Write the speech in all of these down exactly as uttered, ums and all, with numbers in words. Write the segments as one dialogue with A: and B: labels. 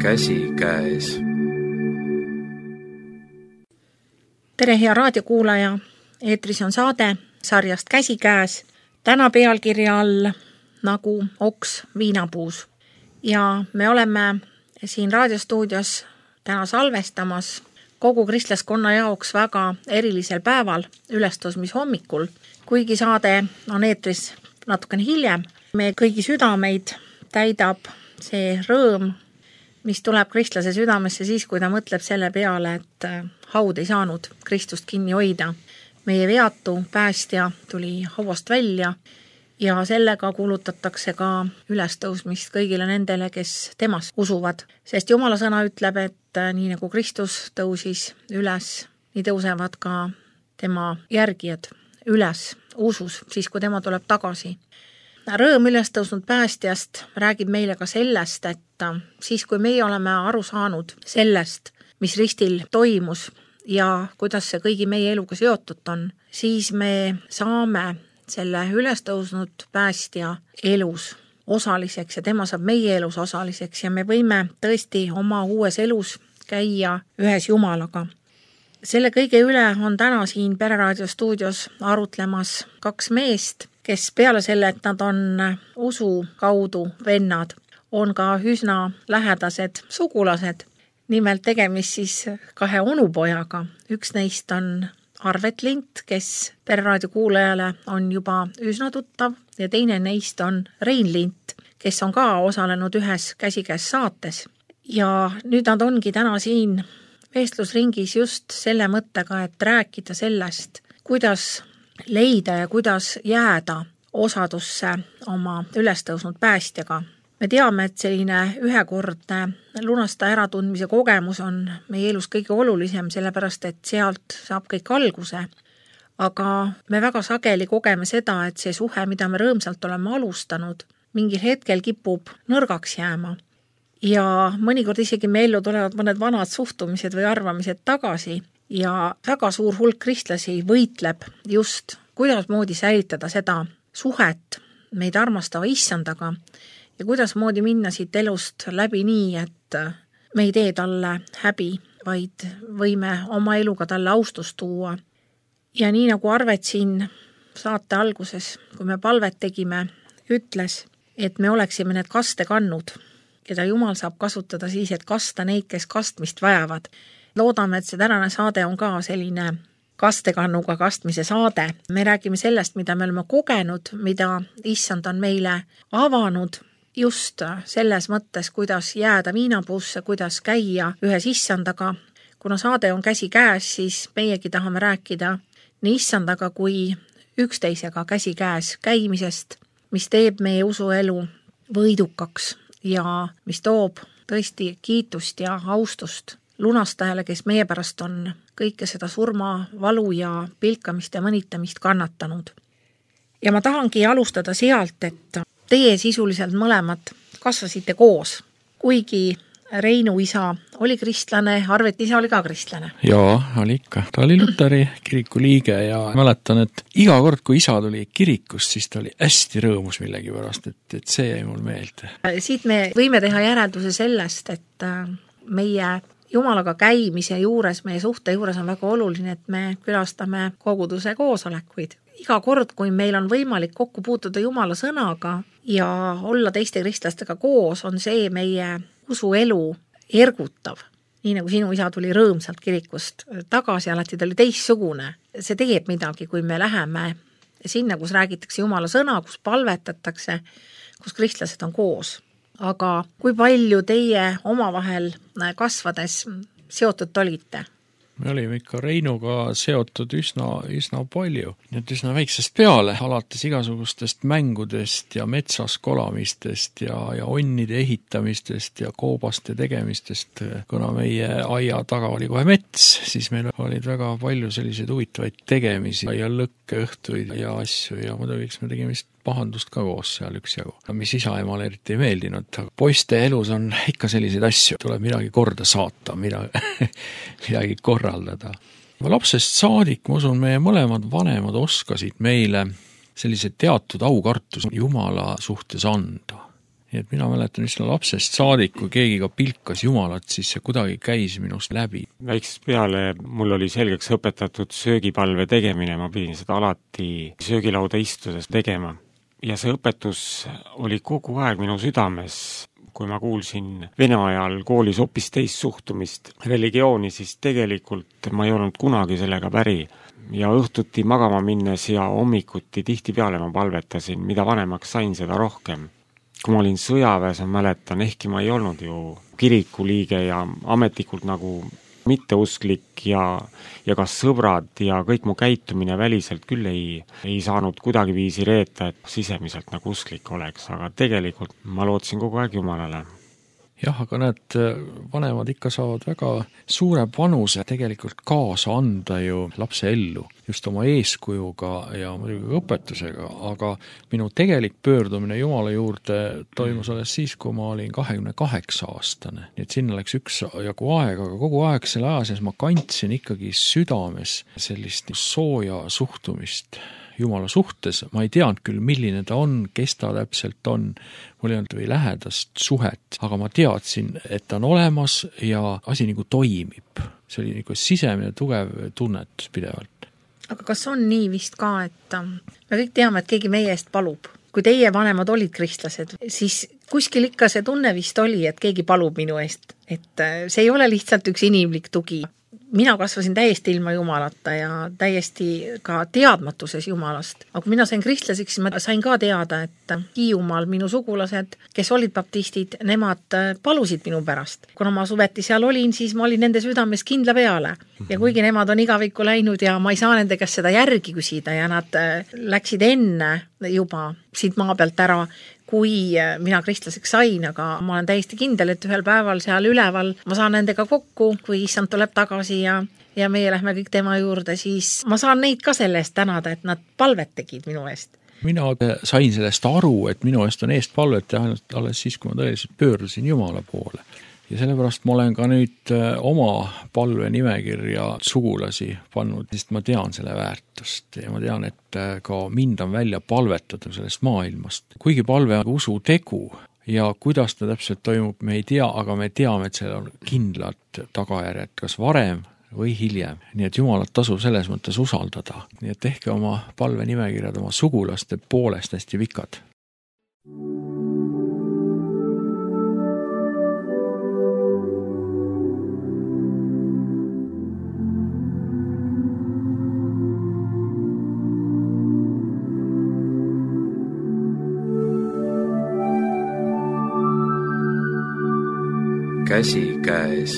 A: käsikäes.
B: Tere, hea raadiokuulaja! Eetris on saade sarjast Käsikäes. Täna pealkirja all nagu oks viinapuus. Ja me oleme siin raadiostuudios täna salvestamas kogu kristlaskonna jaoks väga erilisel päeval, ülestõusmishommikul. Kuigi saade on eetris natukene hiljem, me kõigi südameid täidab see rõõm, mis tuleb kristlase südamesse siis, kui ta mõtleb selle peale, et haud ei saanud Kristust kinni hoida. Meie veatu päästja tuli hauast välja ja sellega kuulutatakse ka ülestõusmist kõigile nendele, kes temast usuvad. Sest Jumala sõna ütleb, et nii nagu Kristus tõusis üles, nii tõusevad ka tema järgijad üles usus, siis kui tema tuleb tagasi. Rõõm ülestõusnud päästjast räägib meile ka sellest, et siis kui meie oleme aru saanud sellest, mis ristil toimus ja kuidas see kõigi meie eluga seotud on, siis me saame selle ülestõusnud päästja elus osaliseks ja tema saab meie elus osaliseks ja me võime tõesti oma uues elus käia ühes Jumalaga. Selle kõige üle on täna siin Pereraadio stuudios arutlemas kaks meest, kes peale selle, et nad on usu kaudu vennad, on ka üsna lähedased sugulased. Nimelt tegemist siis kahe onupojaga. Üks neist on Arvet Lint, kes Pereraadio kuulajale on juba üsna tuttav ja teine neist on Rein Lint, kes on ka osalenud ühes Käsikäes saates. Ja nüüd nad ongi täna siin vestlusringis just selle mõttega, et rääkida sellest, kuidas leida ja kuidas jääda osadusse oma ülestõusnud päästjaga. Me teame, et selline ühekordne lunasta äratundmise kogemus on meie elus kõige olulisem, sellepärast et sealt saab kõik alguse. Aga me väga sageli kogeme seda, et see suhe, mida me rõõmsalt oleme alustanud, mingil hetkel kipub nõrgaks jääma. Ja mõnikord isegi me ellu tulevad mõned vanad suhtumised või arvamised tagasi ja väga suur hulk kristlasi võitleb just, kuidas moodi säilitada seda suhet meid armastava issandaga ja kuidas moodi minna siit elust läbi nii, et me ei tee talle häbi, vaid võime oma eluga talle austust tuua. Ja nii nagu Arvet siin saate alguses, kui me palvet tegime, ütles, et me oleksime need kaste kannud, keda Jumal saab kasutada siis, et kasta neid, kes kastmist vajavad. Loodame, et see tänane saade on ka selline kastekannuga kastmise saade. Me räägime sellest, mida me oleme kogenud, mida issand on meile avanud just selles mõttes, kuidas jääda viinapuusse, kuidas käia ühes issandaga. Kuna saade on Käsikäes, siis meiegi tahame rääkida nii issandaga kui üksteisega käsikäes käimisest, mis teeb meie usuelu võidukaks ja mis toob tõesti kiitust ja austust lunastajale, kes meie pärast on kõike seda surma, valu ja pilkamist ja mõnitamist kannatanud. Ja ma tahangi alustada sealt, et teie sisuliselt mõlemad kasvasite koos, kuigi Reinu isa oli kristlane, Arvet isa oli ka kristlane.
C: Jaa, oli ikka. Ta oli Luteri kiriku liige ja mäletan, et iga kord, kui isa tuli kirikust, siis ta oli hästi rõõmus millegi pärast, et, et see jäi mul meelde.
B: Siit me võime teha järelduse sellest, et meie Jumalaga käimise juures, meie suhte juures on väga oluline, et me külastame koguduse koosolekuid. Iga kord, kui meil on võimalik kokku puutuda Jumala sõnaga ja olla teiste kristlastega koos, on see meie usuelu ergutav. Nii nagu sinu isa tuli rõõmsalt kirikust tagasi, alati ta oli teissugune. See teeb midagi, kui me läheme sinna, kus räägitakse Jumala sõna, kus palvetatakse, kus kristlased on koos. Aga kui palju teie omavahel kasvades seotud olite?
C: Me olime ikka Reinuga seotud üsna, üsna palju. Nüüd üsna väiksest peale, alates igasugustest mängudest ja metsas kolamistest ja, ja onnide ehitamistest ja koobaste tegemistest. Kuna meie aia taga oli kohe mets, siis meil olid väga palju selliseid huvitavaid tegemisi ja lõkkeõhtuid ja asju ja muidugi me tegime vist pahandust ka koos seal üksjagu, mis isa-emal eriti ei meeldinud. Poiste elus on ikka selliseid asju, tuleb midagi korda saata, midagi, midagi korraldada. Lapsest saadik, ma usun, meie mõlemad vanemad oskasid meile sellise teatud aukartus Jumala suhtes anda. Nii et mina mäletan üsna lapsest saadik, kui keegi ka pilkas Jumalat, siis see kuidagi käis minust läbi.
A: Väiksest peale mul oli selgeks õpetatud söögipalve tegemine, ma pidin seda alati söögilauda istudes tegema. Ja see õpetus oli kogu aeg minu südames. Kui ma kuulsin Vene ajal koolis hoopis teist suhtumist religiooni, siis tegelikult ma ei olnud kunagi sellega päri. Ja õhtuti magama minnes ja hommikuti tihti peale ma palvetasin, mida vanemaks sain, seda rohkem. Kui ma olin sõjaväes, ma mäletan, ehkki ma ei olnud ju kiriku liige ja ametlikult nagu mitteusklik ja, ja ka sõbrad ja kõik mu käitumine väliselt küll ei, ei saanud kuidagi viisi reeta, et sisemiselt nagu usklik oleks, aga tegelikult ma lootsin kogu aeg Jumalale.
C: Jah, aga need vanemad ikka saavad väga suure panuse tegelikult kaasa anda ju lapse ellu, just oma eeskujuga ja muidugi õpetusega, aga minu tegelik pöördumine Jumala juurde toimus alles siis, kui ma olin kahekümne kaheksa aastane. Nii et sinna läks üks jagu aega, aga kogu aeg selle aja sees ma kandsin ikkagi südames sellist sooja suhtumist Jumala suhtes. Ma ei teadnud küll, milline ta on, kes ta täpselt on, mul ei olnud või lähedast suhet, aga ma teadsin, et ta on olemas ja asi nagu toimib. See oli nagu sisemine tugev tunnetus pidevalt.
B: Aga kas on nii vist ka, et me kõik teame, et keegi meie eest palub? Kui teie vanemad olid kristlased, siis kuskil ikka see tunne vist oli, et keegi palub minu eest. Et see ei ole lihtsalt üks inimlik tugi. Mina kasvasin täiesti ilma Jumalata ja täiesti ka teadmatuses Jumalast. Aga kui mina sain kristlaseks, siis ma sain ka teada, et Hiiumaal minu sugulased, kes olid baptistid, nemad palusid minu pärast. Kuna ma suveti seal olin, siis ma olin nende südames kindla peale. Ja kuigi nemad on igavikku läinud ja ma ei saa nende käest seda järgi küsida ja nad läksid enne juba siit maa pealt ära, kui mina kristlaseks sain, aga ma olen täiesti kindel, et ühel päeval seal üleval ma saan nendega kokku, kui issand tuleb tagasi ja, ja meie lähme kõik tema juurde, siis ma saan neid ka selle eest tänada, et nad palvet tegid minu eest.
C: Mina sain sellest aru, et minu eest on eest palvet ja ainult alles siis, kui ma tõeliselt pöördusin Jumala poole. Ja sellepärast ma olen ka nüüd oma palve nimekirja sugulasi pannud, sest ma tean selle väärtust ja ma tean, et ka mind on välja palvetatud sellest maailmast. Kuigi palve on usu tegu ja kuidas ta täpselt toimub, me ei tea, aga me teame, et seal on kindlad tagajärjed, kas varem või hiljem. Nii et Jumalat tasub selles mõttes usaldada. Nii et ehk oma palve nimekirjad oma sugulaste poolest hästi pikad.
D: Käsi käes.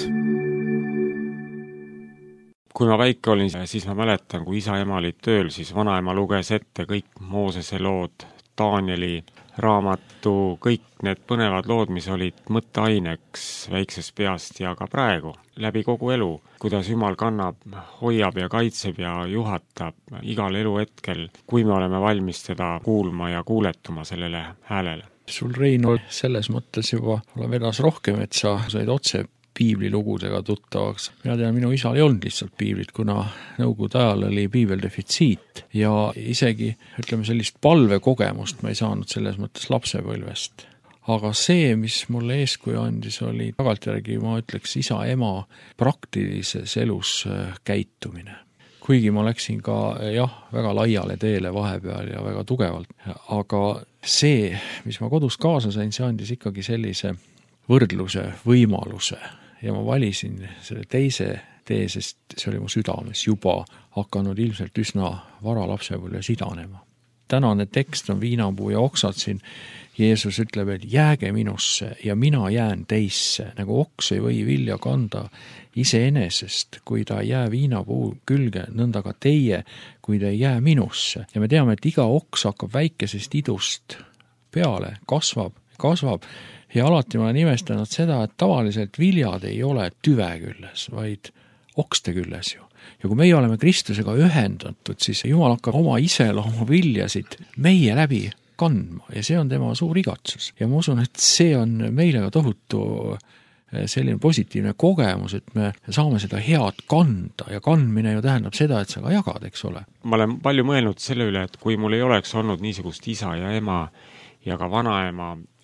A: Kui ma väike olin, siis ma mäletan, kui isa ja ema olid tööl, siis vanaema luges ette kõik Moosese lood, Danieli raamatu, kõik need põnevad lood, mis olid mõtteaineks väiksest peast ja ka praegu, läbi kogu elu, kuidas Jumal kannab, hoiab ja kaitseb ja juhatab igal eluhetkel, kui me oleme valmis teda kuulma ja kuuletuma sellele häälele.
C: Sul, Reino, selles mõttes juba ole vedas rohkem, et sa said otse piiblilugudega tuttavaks. Mina tean, minu isal ei olnud lihtsalt piiblit, kuna nõukogude ajal oli piibeldefitsiit ja isegi, ütleme, sellist palvekogemust ma ei saanud selles mõttes lapsepõlvest. Aga see, mis mulle eeskuju andis, oli tagantjärgi, ma ütleks, isa-ema praktilises elus käitumine. Kuigi ma läksin ka, jah, väga laiale teele vahepeal ja väga tugevalt, aga see, mis ma kodus kaasa sain, see andis ikkagi sellise võrdluse võimaluse ja ma valisin selle teise tee, sest see oli mu südames juba hakanud ilmselt üsna vara lapsepõlves idanema. Tänane tekst on Viinapuu ja oksad siin. Jeesus ütleb, et jääge minusse ja mina jään teisse, nagu oks ei või vilja kanda iseenesest, kui ta ei jää viinapuu külge, nõnda ka teie, kui ta ei jää minusse. Ja me teame, et iga oks hakkab väikesest idust peale, kasvab, kasvab ja alati ma olen imestanud seda, et tavaliselt viljad ei ole tüve külles, vaid okste külles ju. Ja kui meie oleme Kristusega ühendatud, siis Jumal hakkab oma iseloomu viljasid meie läbi kandma ja see on tema suur igatsus. Ja ma usun, et see on meile ka tohutu selline positiivne kogemus, et me saame seda head kanda ja kandmine ju tähendab seda, et sa ka jagad, eks ole.
A: Ma olen palju mõelnud selle üle, et kui mul ei oleks olnud niisugust isa ja ema ja ka vanaema,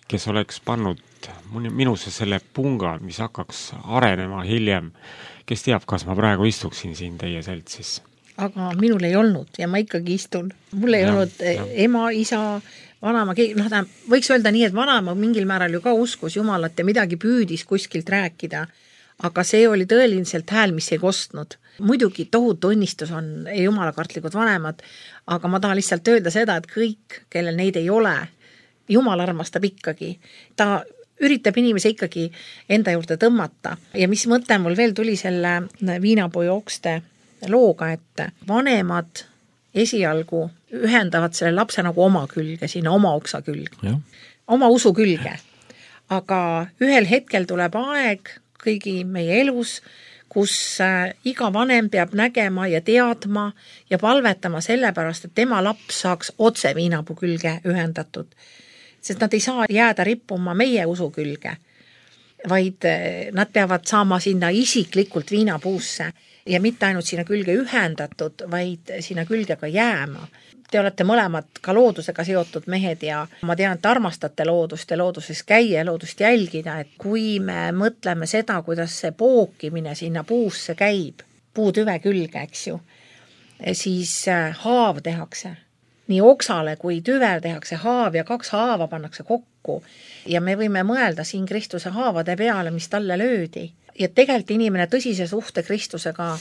A: kes oleks pannud minusse selle punga, mis hakkaks arenema hiljem. Kes teab, kas ma praegu istuksin siin teie seltsis?
B: Aga minul ei olnud ja ma ikkagi istun. Mul ei ja, olnud ja. ema, isa, vanama, noh, ta võiks öelda nii, et vanama mingil määral ju ka uskus Jumalat ja midagi püüdis kuskilt rääkida, aga see oli tõeliselt hääl, mis ei kostnud. Muidugi tohutu õnnistus on jumalakartlikud vanemad, aga ma tahan lihtsalt öelda seda, et kõik, kellel neid ei ole, Jumal armastab ikkagi. Ta üritab inimese ikkagi enda juurde tõmmata. Ja mis mõte mul veel tuli selle Viinapuu jookste looga, et vanemad esialgu ühendavad selle lapse nagu oma külge, sinna oma oksa külge, ja. oma usu külge. Aga ühel hetkel tuleb aeg kõigi meie elus, kus iga vanem peab nägema ja teadma ja palvetama sellepärast, et tema laps saaks otse Viinapuu külge ühendatud. Sest nad ei saa jääda rippuma meie usu külge, vaid nad peavad saama sinna isiklikult Viinapuusse ja mitte ainult sinna külge ühendatud, vaid sinna külge ka jääma. Te olete mõlemad ka loodusega seotud mehed ja ma tean, et armastate loodust ja looduses käia ja loodust jälgida, et kui me mõtleme seda, kuidas see pookimine sinna puusse käib, puutüve külge, eks ju, siis haav tehakse. Nii oksale kui tüvel tehakse haav ja kaks haava pannakse kokku ja me võime mõelda siin Kristuse haavade peale, mis talle löödi. Ja tegelikult inimene tõsise suhte Kristusega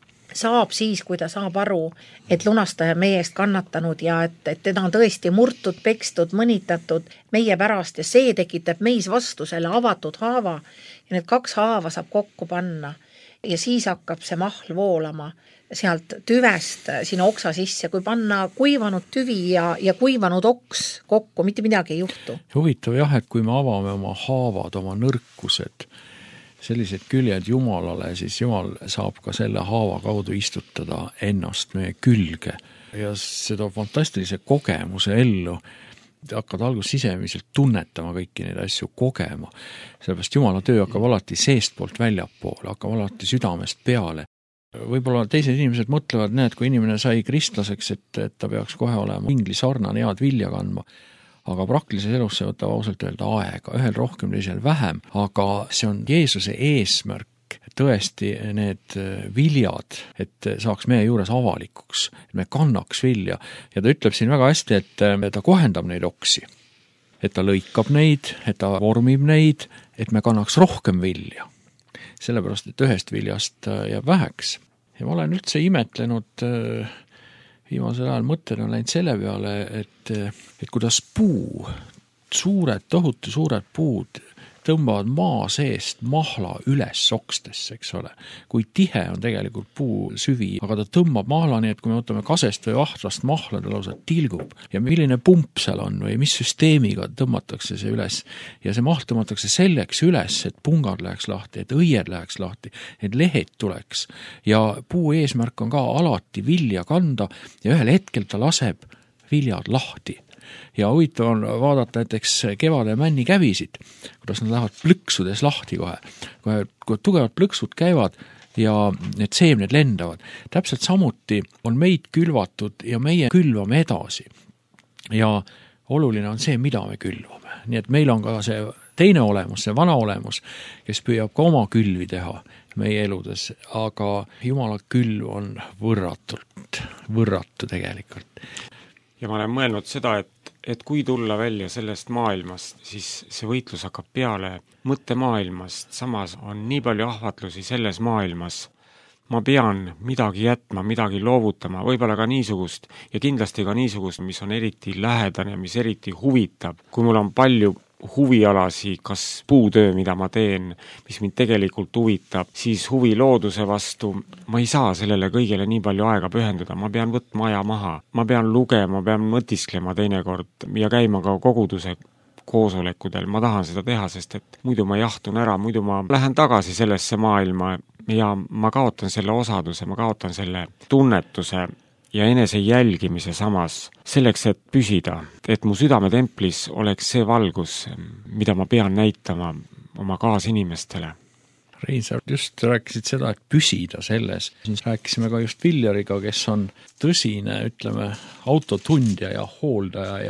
B: saab siis, kui ta saab aru, et lunastaja meie eest kannatanud ja et, et teda on tõesti murtud, pekstud, mõnitatud meie pärast ja see tekitab meis vastu selle avatud haava ja need kaks haava saab kokku panna ja siis hakkab see mahl voolama sealt tüvest sinna oksa sisse, kui panna kuivanud tüvi ja, ja kuivanud oks kokku, mitte midagi ei juhtu.
C: Huvitav jah, et kui me avame oma haavad, oma nõrkused, sellised küljed Jumalale, siis Jumal saab ka selle haava kaudu istutada ennast meie külge ja see toob fantastilise kogemuse ellu. Hakkad algus sisemiselt tunnetama kõiki neid asju, kogema. Sellepärast Jumala töö hakkab alati seest poolt väljapoole, hakkab alati südamest peale. Võib-olla teised inimesed mõtlevad, näed, kui inimene sai kristlaseks, et, et ta peaks kohe olema ingli sarnane head vilja kandma. Aga praktilises elus see võtab ausalt öelda aega, ühel rohkem, teisel vähem, aga see on Jeesuse eesmärk, tõesti need viljad, et saaks meie juures avalikuks, et me kannaks vilja. Ja ta ütleb siin väga hästi, et ta kohendab neid oksi, et ta lõikab neid, et ta vormib neid, et me kannaks rohkem vilja. Sellepärast, et ühest viljast jääb väheks. Ja ma olen üldse imetlenud viimasel ajal mõtted on läinud selle peale, et, et kuidas puu, suured, tohutu suured puud tõmbavad maa seest mahla üles okstesse, eks ole. Kui tihe on tegelikult puu süvi, aga ta tõmbab mahla nii, et kui me võtame kasest või vahtrast mahla, ta lausa tilgub. Ja milline pump seal on või mis süsteemiga tõmmatakse see üles. Ja see mahl tõmmatakse selleks üles, et pungad läheks lahti, et õied läheks lahti, et lehed tuleks. Ja puu eesmärk on ka alati vilja kanda ja ühel hetkel ta laseb viljad lahti. Ja huvitav on vaadata näiteks kevade männi kävisid, kuidas nad lähevad plõksudes lahti kohe. Kohe, kui tugevad plõksud käivad ja need seemned lendavad. Täpselt samuti on meid külvatud ja meie külvame edasi. Ja oluline on see, mida me külvame. Nii et meil on ka see teine olemus, see vana olemus, kes püüab ka oma külvi teha meie eludes, aga Jumala külv on võrratult, võrratu tegelikult.
A: Ja ma olen mõelnud seda, et, et kui tulla välja sellest maailmast, siis see võitlus hakkab peale mõttemaailmast. Samas on nii palju ahvatlusi selles maailmas. Ma pean midagi jätma, midagi loovutama, võib-olla ka niisugust ja kindlasti ka niisugust, mis on eriti lähedane, mis eriti huvitab. Kui mul on palju huvialasi, kas puutöö, mida ma teen, mis mind tegelikult huvitab, siis huvi looduse vastu, ma ei saa sellele kõigele nii palju aega pühenduda, ma pean võtma aja maha, ma pean lugema, pean mõtisklema teinekord ja käima ka koguduse koosolekudel, ma tahan seda teha, sest et muidu ma jahtun ära, muidu ma lähen tagasi sellesse maailma ja ma kaotan selle osaduse, ma kaotan selle tunnetuse ja enese jälgimise samas, selleks, et püsida, et mu südametemplis oleks see valgus, mida ma pean näitama oma kaasinimestele.
C: Rein, sa just rääkisid seda, et püsida selles. Siis rääkisime ka just Viljariga, kes on tõsine, ütleme, autotundja ja hooldaja ja,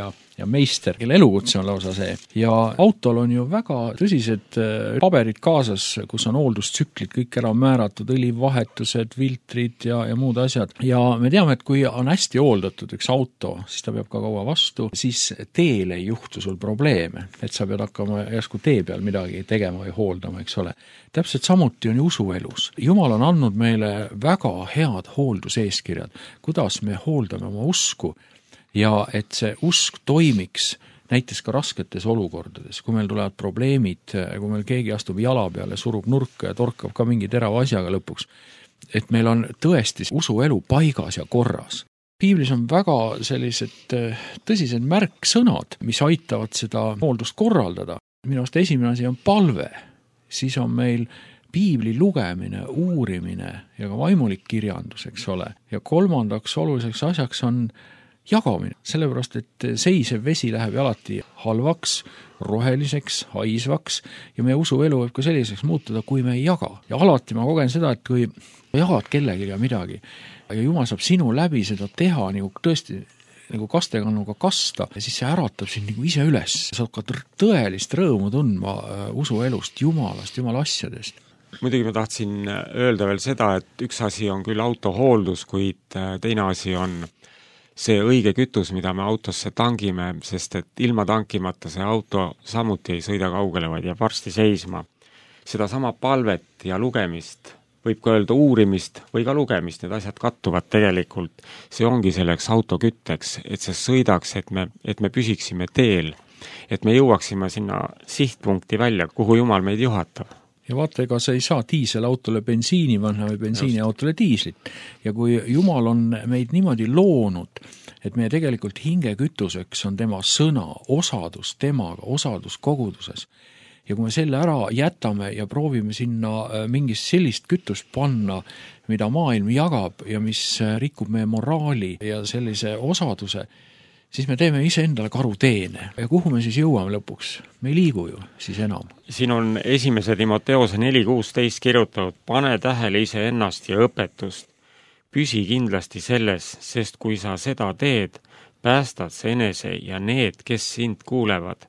C: ja meister, kelle elukutse on lausa see. Ja autol on ju väga tõsised paberid kaasas, kus on hooldustsüklid kõik ära määratud, õlivahetused, filtrid ja, ja muud asjad. Ja me teame, et kui on hästi hooldatud üks auto, siis ta peab ka kaua vastu, siis teel ei juhtu sul probleeme, et sa pead hakkama järsku tee peal midagi tegema või hooldama, eks ole. Täpselt samuti on usuelus. Jumal on andnud meile väga head hoolduseeskirjad, kuidas me hooldame oma usku ja et see usk toimiks näiteks ka rasketes olukordades, kui meil tulevad probleemid, kui meil keegi astub jala peale, surub nurka ja torkab ka mingi terava asjaga lõpuks, et meil on tõesti usuelu paigas ja korras. Piiblis on väga sellised tõsised märksõnad, mis aitavad seda hooldust korraldada. Minu arust esimene asi on palve, siis on meil piibli lugemine, uurimine ja ka vaimulik kirjandus, eks ole. Ja kolmandaks oluliseks asjaks on jagamine, sellepärast, et seisev vesi läheb alati halvaks, roheliseks, haisvaks ja meie usuelu võib ka selliseks muutuda, kui me ei jaga. Ja alati ma kogen seda, et kui jagad kellelegi midagi ja Jumal saab sinu läbi seda teha nagu tõesti nagu kastekannuga kasta ja siis see äratab sind nagu ise üles. Sa hakkad tõelist rõõmu tundma usuelust, Jumalast, Jumala asjadest.
A: Muidugi ma tahtsin öelda veel seda, et üks asi on küll autohooldus, kuid teine asi on see õige kütus, mida me autosse tangime, sest et ilma tankimata see auto samuti ei sõida kaugele, vaid jääb varsti seisma. Seda sama palvet ja lugemist, võib ka öelda uurimist või ka lugemist, need asjad kattuvad tegelikult. See ongi selleks autokütteks, et see sõidaks, et me, et me püsiksime teel, et me jõuaksime sinna sihtpunkti välja, kuhu Jumal meid juhatab.
C: Ja vaata, ega sa ei saa diiselautole bensiini panna või bensiiniautole diislit. Ja kui Jumal on meid niimoodi loonud, et meie tegelikult hingekütuseks on tema sõna, osadus temaga, osadus koguduses. Ja kui me selle ära jätame ja proovime sinna mingist sellist kütust panna, mida maailm jagab ja mis rikub meie moraali ja sellise osaduse, siis me teeme ise endale karuteene. Ja kuhu me siis jõuame lõpuks? Me ei liigu ju siis enam.
A: Siin on esimese Timoteose neli kuusteist kirjutatud, pane tähele ise ennast ja õpetust. Püsi kindlasti selles, sest kui sa seda teed, päästad sa enese ja need, kes sind kuulevad.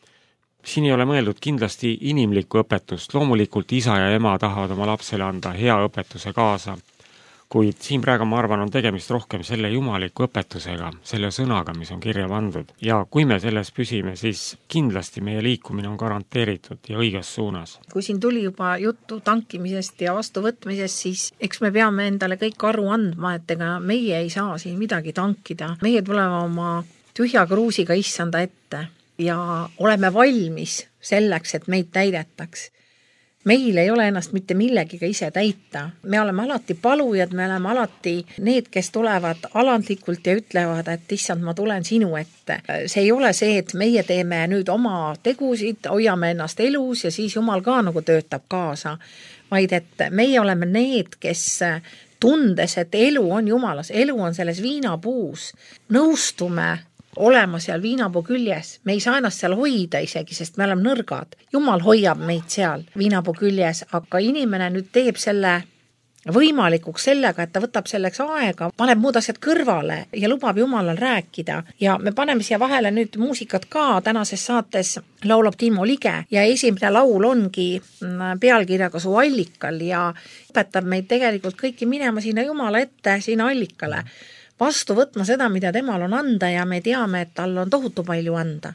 A: Siin ei ole mõeldud kindlasti inimlikku õpetust. Loomulikult isa ja ema tahavad oma lapsele anda hea õpetuse kaasa. Kuid siin praegu ma arvan, on tegemist rohkem selle jumaliku õpetusega, selle sõnaga, mis on kirja pandud. Ja kui me selles püsime, siis kindlasti meie liikumine on garanteeritud ja õiges suunas.
B: Kui siin tuli juba juttu tankimisest ja vastuvõtmisest, siis eks me peame endale kõik aru andma, et ega meie ei saa siin midagi tankida. Meie tuleme oma tühja kruusiga issanda ette ja oleme valmis selleks, et meid täidetaks. Meil ei ole ennast mitte millegiga ise täita. Me oleme alati palujad, me oleme alati need, kes tulevad alandlikult ja ütlevad, et issand, ma tulen sinu ette. See ei ole see, et meie teeme nüüd oma tegusid, hoiame ennast elus ja siis Jumal ka nagu töötab kaasa. Vaid et meie oleme need, kes tundes, et elu on Jumalas, elu on selles viinapuus, nõustume olema seal viinapuu küljes. Me ei saa ennast seal hoida isegi, sest me oleme nõrgad. Jumal hoiab meid seal viinapuu küljes, aga inimene nüüd teeb selle võimalikuks sellega, et ta võtab selleks aega, paneb muud asjad kõrvale ja lubab Jumalal rääkida. Ja me paneme siia vahele nüüd muusikat ka. Tänases saates laulab Timo Lige ja esimene laul ongi pealkirjaga Su allikal ja õpetab meid tegelikult kõiki minema sinna Jumala ette, sinna allikale. Vastu võtma seda, mida temal on anda ja me teame, et tal on tohutu palju anda.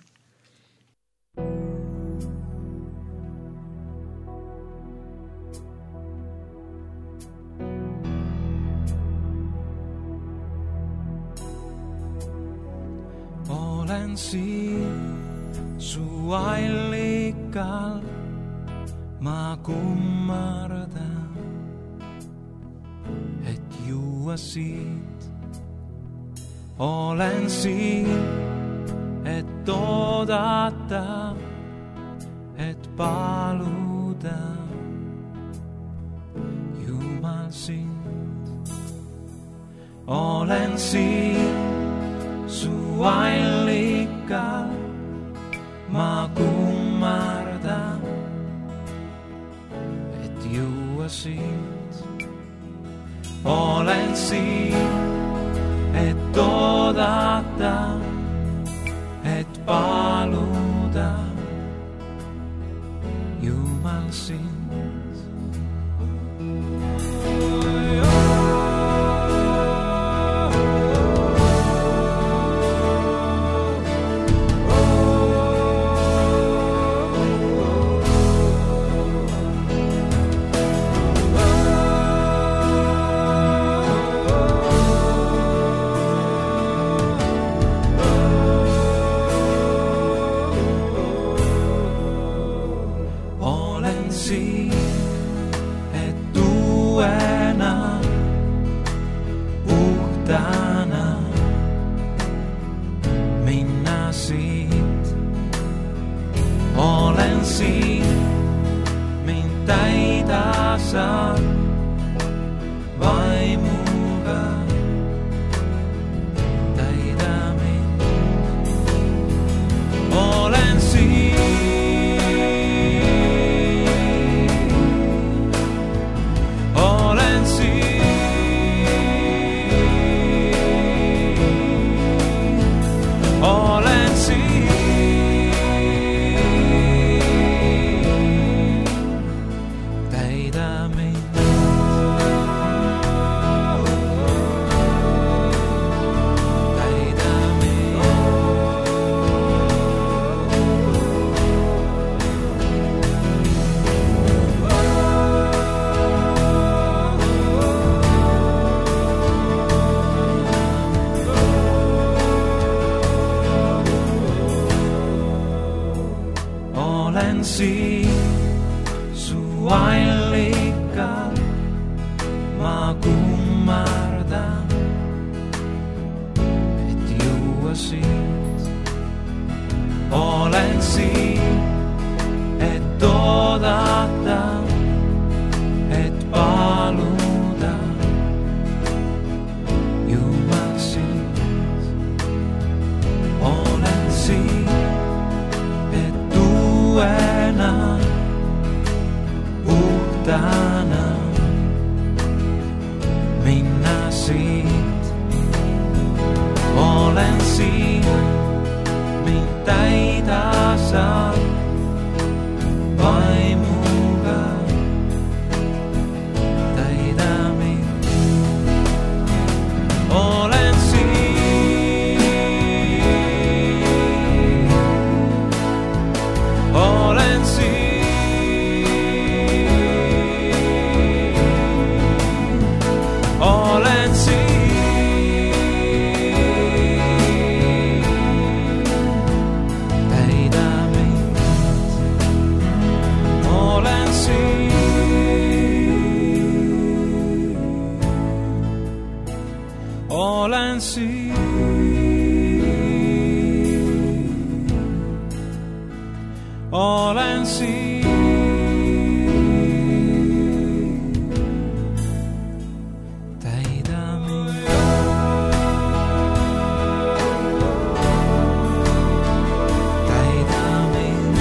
D: Olen siin su allikal, ma kummardan, et juua siit. Olen siin, et oodata, et paluda Jumal sind. Olen siin su allikal, ma kummardan, et juua sind. Olen siin, et oodata, et siin, et uuena, puhtana minna siit. Olen siin, mind täida saab vaimuga, täida mind. Olen siin, olen siin, olen siin, täida mind. Olen siin su ailikal, ma kummardan, et juua siit. Olen siin, et oodata, et paluda Jumal siit. Olen siin, et uuena, puhtana minna siit. Olen siin, mind täida saab vaimuga, täida mind. Olen siin, olen siin, olen siin, täida mind. Olen siin, olen siin, olen siin, täida mind. Täida mind.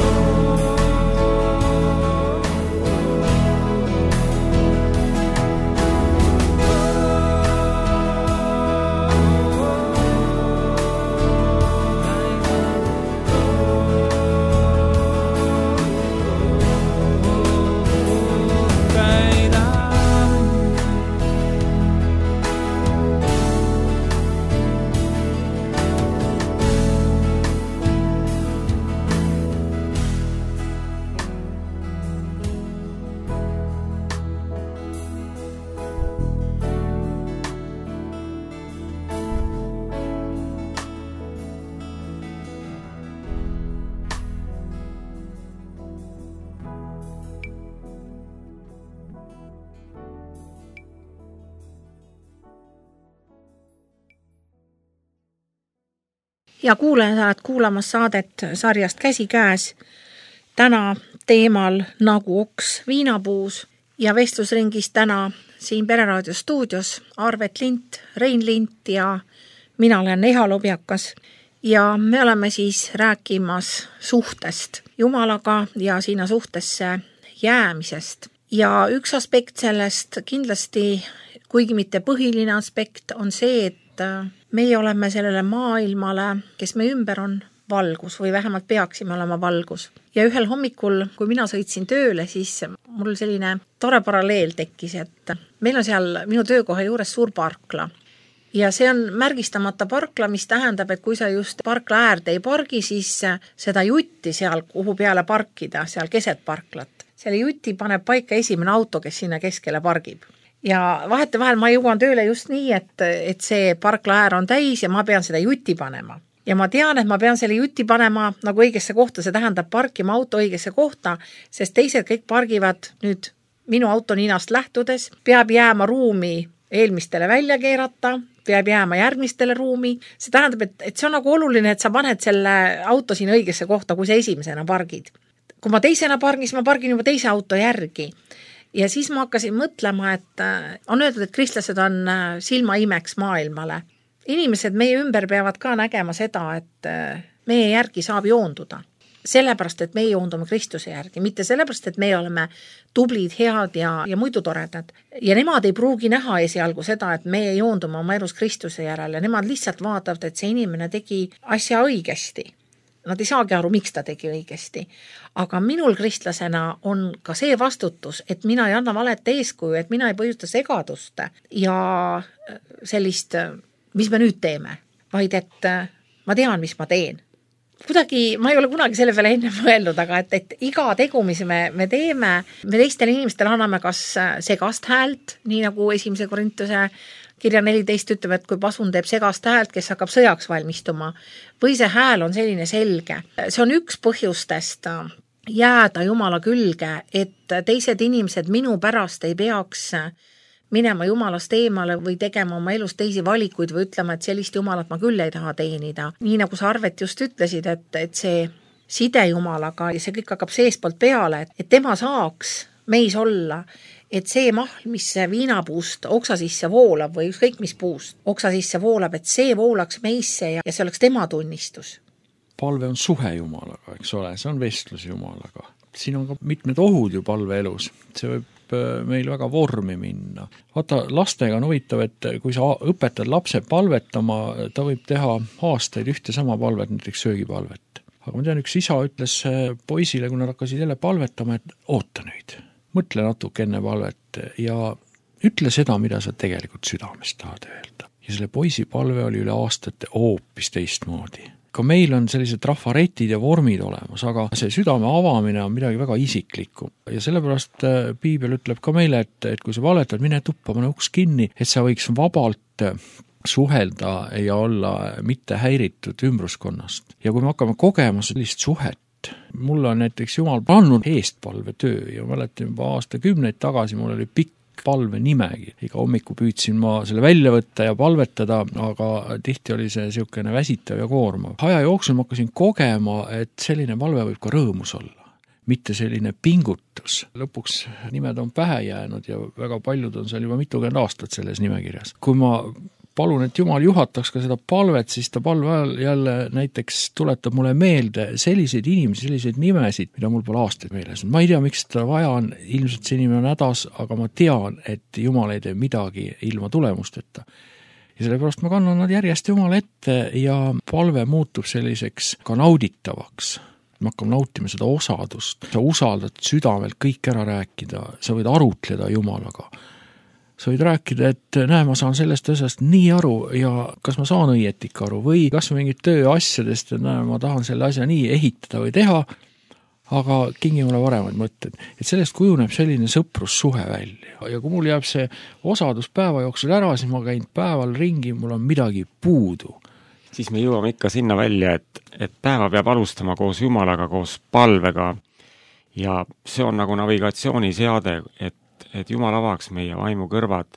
B: ja kuulajad, oled kuulamas saadet sarjast Käsikäes. Täna teemal Nagu oks viinapuus ja vestlusringis täna siin Pereraadio stuudios Arvet Lint, Rein Lint ja mina olen Eha Lobjakas. Ja me oleme siis rääkimas suhtest Jumalaga ja sinna suhtesse jäämisest. Ja üks aspekt sellest kindlasti, kuigi mitte põhiline aspekt, on see, et meie oleme sellele maailmale, kes me ümber on, valgus või vähemalt peaksime olema valgus. Ja ühel hommikul, kui mina sõitsin tööle, siis mul selline tore paralleel tekkis, et meil on seal minu töökoha juures suur parkla. Ja see on märgistamata parkla, mis tähendab, et kui sa just parkla äärde ei pargi, siis seda jutti seal, kuhu peale parkida, seal keset parklat. Selle jutti paneb paika esimene auto, kes sinna keskele pargib. Ja vahete vahel ma jõuan tööle just nii, et, et see parkla äär on täis ja ma pean seda jutti panema. ja ma tean, et ma pean selle juti panema nagu õigesse kohta, see tähendab parkima auto õigesse kohta, sest teised kõik pargivad nüüd minu auto ninast lähtudes, peab jääma ruumi eelmistele välja keerata, peab jääma järgmistele ruumi. See tähendab, et, et see on nagu oluline, et sa paned selle auto siin õigesse kohta, kui sa esimesena pargid. Kui ma teisena pargin, siis ma pargin juba teise auto järgi. Ja siis ma hakkasin mõtlema, et on öeldud, et kristlased on silmaimeks maailmale. Inimesed meie ümber peavad ka nägema seda, et meie järgi saab joonduda. Sellepärast, et meie joondume Kristuse järgi, mitte sellepärast, et meie oleme tublid, head ja, ja muidu toredad. Ja nemad ei pruugi näha esialgu seda, et meie joondume oma elus Kristuse järele. Nemad lihtsalt vaatavad, et see inimene tegi asja õigesti. Nad ei saagi aru, miks ta tegi õigesti. Aga minul kristlasena on ka see vastutus, et mina ei anna valet eeskuju, et mina ei põhjusta segadust ja sellist, mis me nüüd teeme, vaid et ma tean, mis ma teen. Kuidagi, ma ei ole kunagi selle peale enne mõelnud, aga et, et iga tegu, mis me, me teeme, me teistele inimestele anname kas segast häält, nii nagu esimese Korintuse kirja neliteist ütleb, et kui pasun teeb segast häält, kes hakkab sõjaks valmistuma, või see hääl on selline selge. See on üks põhjustest jääda Jumala külge, et teised inimesed minu pärast ei peaks minema Jumalast eemale või tegema oma elus teisi valikuid või ütlema, et sellist Jumalat ma küll ei taha teenida. Nii nagu sa Arvet just ütlesid, et, et see side Jumalaga ja see kõik hakkab seespoolt peale, et tema saaks meis olla, et see mahl, mis viinapuust oksa sisse voolab või ükskõik mis puust oksa sisse voolab, et see voolaks meisse ja, ja see oleks tema tunnistus.
C: Palve on suhe Jumalaga, eks ole, see on vestlus Jumalaga. Siin on ka mitmed ohud ju palve elus, see võib meil väga vormi minna. Vaata, lastega on huvitav, et kui sa õpetad lapse palvetama, ta võib teha aastaid ühte sama palvet, näiteks söögipalvet. Aga ma tean, üks isa ütles poisile, kui nad hakkasid jälle palvetama, et oota nüüd, mõtle natuke enne palvet ja ütle seda, mida sa tegelikult südamest tahad öelda. Ja selle poisi palve oli üle aastate hoopis teistmoodi. Ka meil on sellised trafaretid ja vormid olemas, aga see südame avamine on midagi väga isiklikku. Ja sellepärast Piibel ütleb ka meile, et, et kui sa valetad, mine tuppa, pane uks kinni, et sa võiks vabalt suhelda ja olla mitte häiritud ümbruskonnast. Ja kui me hakkame kogema sellist suhet, mul on näiteks Jumal pannud eestpalvetöö ja mäletan juba aastakümneid tagasi, mul oli pikk palve nimegi. Iga hommiku püüdsin ma selle välja võtta ja palvetada, aga tihti oli see siukene väsitav ja koormav. Aja jooksul ma hakkasin kogema, et selline palve võib ka rõõmus olla, mitte selline pingutus. Lõpuks nimed on pähe jäänud ja väga paljud on seal juba mitukümmend aastat selles nimekirjas. Kui ma palun, et Jumal juhataks ka seda palvet, siis ta palve ajal jälle näiteks tuletab mulle meelde selliseid inimesi, selliseid nimesid, mida mul pole aastaid meeles. Ma ei tea, miks seda vaja on, ilmselt see inimene on hädas, aga ma tean, et Jumal ei tee midagi ilma tulemusteta. Ja sellepärast ma kannan nad järjest Jumala ette ja palve muutub selliseks ka nauditavaks. Me hakkame nautima seda osadust. Sa usaldad südamelt kõik ära rääkida, sa võid arutleda Jumalaga. Sa võid rääkida, et näe, ma saan sellest asjast nii aru ja kas ma saan õietik aru või kas või mingid tööasjadest, et näe, ma tahan selle asja nii ehitada või teha, aga kingi mulle varemaid mõtted. Et sellest kujuneb selline sõprussuhe välja. Ja kui mul jääb see osadus päeva jooksul ära, siis ma käin päeval ringi, mul on midagi puudu.
A: Siis me jõuame ikka sinna välja, et, et päeva peab alustama koos Jumalaga, koos palvega ja see on nagu navigatsiooniseade, et et Jumal avaks meie vaimu kõrvad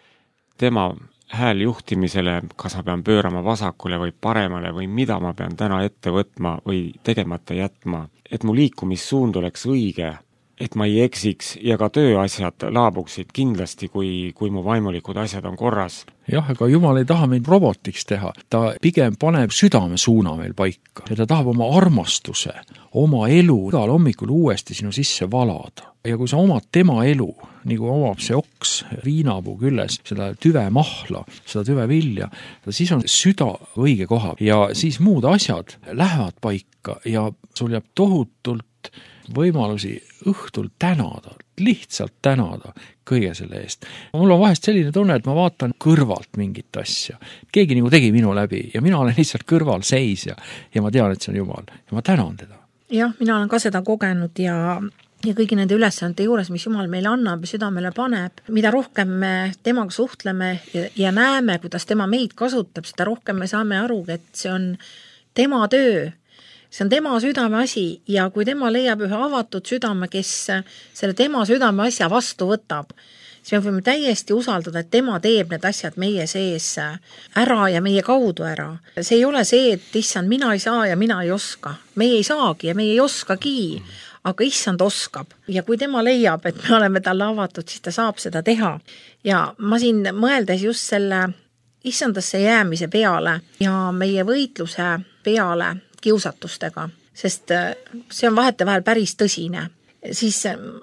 A: tema hääl juhtimisele, kas ma pean pöörama vasakule või paremale või mida ma pean täna ette võtma või tegemata jätma, et mu liikumissuund oleks õige, et ma ei eksiks ja ka tööasjad laabuksid kindlasti, kui, kui mu vaimulikud asjad on korras.
C: Jah, aga Jumal ei taha meid robotiks teha, ta pigem paneb südame suuna meil paika ja ta tahab oma armastuse, oma elu igal hommikul uuesti sinu sisse valada. Ja kui sa omad tema elu, nii kui omab see oks viinapuu külles, seda tüve mahla, seda tüve vilja, siis on süda õige koha ja siis muud asjad lähevad paika ja sul jääb tohutult võimalusi õhtul tänada, lihtsalt tänada kõige selle eest. Mul on vahest selline tunne, et ma vaatan kõrvalt mingit asja. Keegi nagu tegi minu läbi ja mina olen lihtsalt kõrval seisja ja ma tean, et see on Jumal ja ma tänan teda.
B: Jah, mina olen ka seda kogenud ja ja kõigi nende ülesannete juures, mis Jumal meile annab ja südamele paneb, mida rohkem me temaga suhtleme ja, ja näeme, kuidas tema meid kasutab, seda rohkem me saame aru, et see on tema töö, see on tema südame asi ja kui tema leiab ühe avatud südame, kes selle tema südame asja vastu võtab, siis me võime täiesti usaldada, et tema teeb need asjad meie sees ära ja meie kaudu ära. See ei ole see, et issand, mina ei saa ja mina ei oska. Meie ei saagi ja meie ei oskagi, aga issand oskab. Ja kui tema leiab, et me oleme talle avatud, siis ta saab seda teha. Ja ma siin mõeldes just selle issandasse jäämise peale ja meie võitluse peale kiusatustega, sest see on vahetevahel päris tõsine. Siis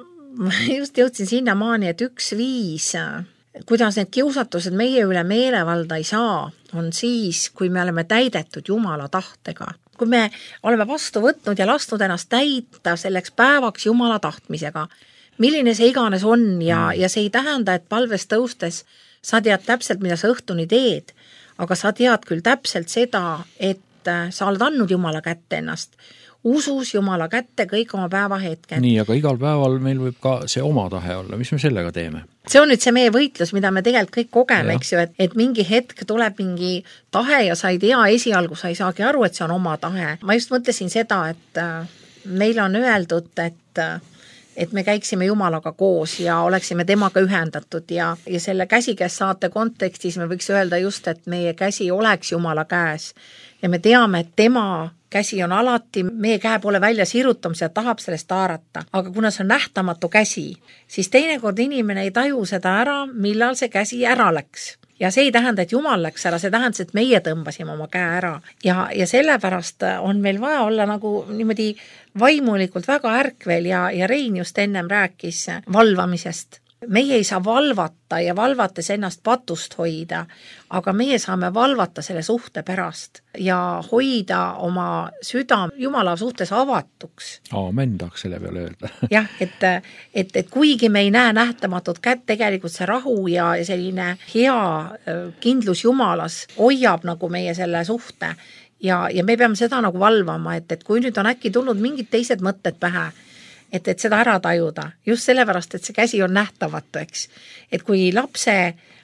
B: ma just jõudsin sinna maani, et üks viis, kuidas need kiusatused meie üle meelevalda ei saa, on siis, kui me oleme täidetud Jumala tahtega. Kui me oleme vastu võtnud ja lasknud ennast täita selleks päevaks Jumala tahtmisega, milline see iganes on ja, ja see ei tähenda, et palves tõustes sa tead täpselt, mida sa õhtuni teed, aga sa tead küll täpselt seda, et sa oled andnud Jumala kätte ennast. Usus Jumala kätte kõik oma päeva hetked.
C: Nii, aga igal päeval meil võib ka see oma tahe olla. Mis me sellega teeme?
B: See on nüüd see meie võitlus, mida me tegelikult kõik kogeme, eks ju, et, et mingi hetk tuleb mingi tahe ja sa ei tea, esialgu sa ei saagi aru, et see on oma tahe. Ma just mõtlesin seda, et meil on öeldud, et et me käiksime Jumalaga koos ja oleksime temaga ühendatud ja, ja selle käsikäes saate kontekstis me võiks öelda just, et meie käsi oleks Jumala käes ja me teame, et tema käsi on alati, meie käe poole välja sirutamise ja tahab sellest haarata, aga kuna see on nähtamatu käsi, siis teinekord inimene ei taju seda ära, millal see käsi ära läks. Ja see ei tähenda, et Jumal läks ära, see tähendas, et meie tõmbasime oma käe ära. Ja, ja sellepärast on meil vaja olla nagu niimoodi vaimulikult väga ärkvel ja, ja Rein just ennem rääkis valvamisest. Meie ei saa valvata ja valvates ennast patust hoida, aga meie saame valvata selle suhte pärast ja hoida oma süda Jumala suhtes avatuks.
C: Aamen, tahaks selle peale öelda.
B: Jah, et, et, et kuigi me ei näe nähtamatut kätt, tegelikult see rahu ja selline hea kindlus Jumalas hoiab nagu meie selle suhte ja, ja me peame seda nagu valvama, et, et kui nüüd on äkki tulnud mingid teised mõtted pähe, et, et seda ära tajuda, just sellepärast, et see käsi on nähtamatu, eks. Et kui lapse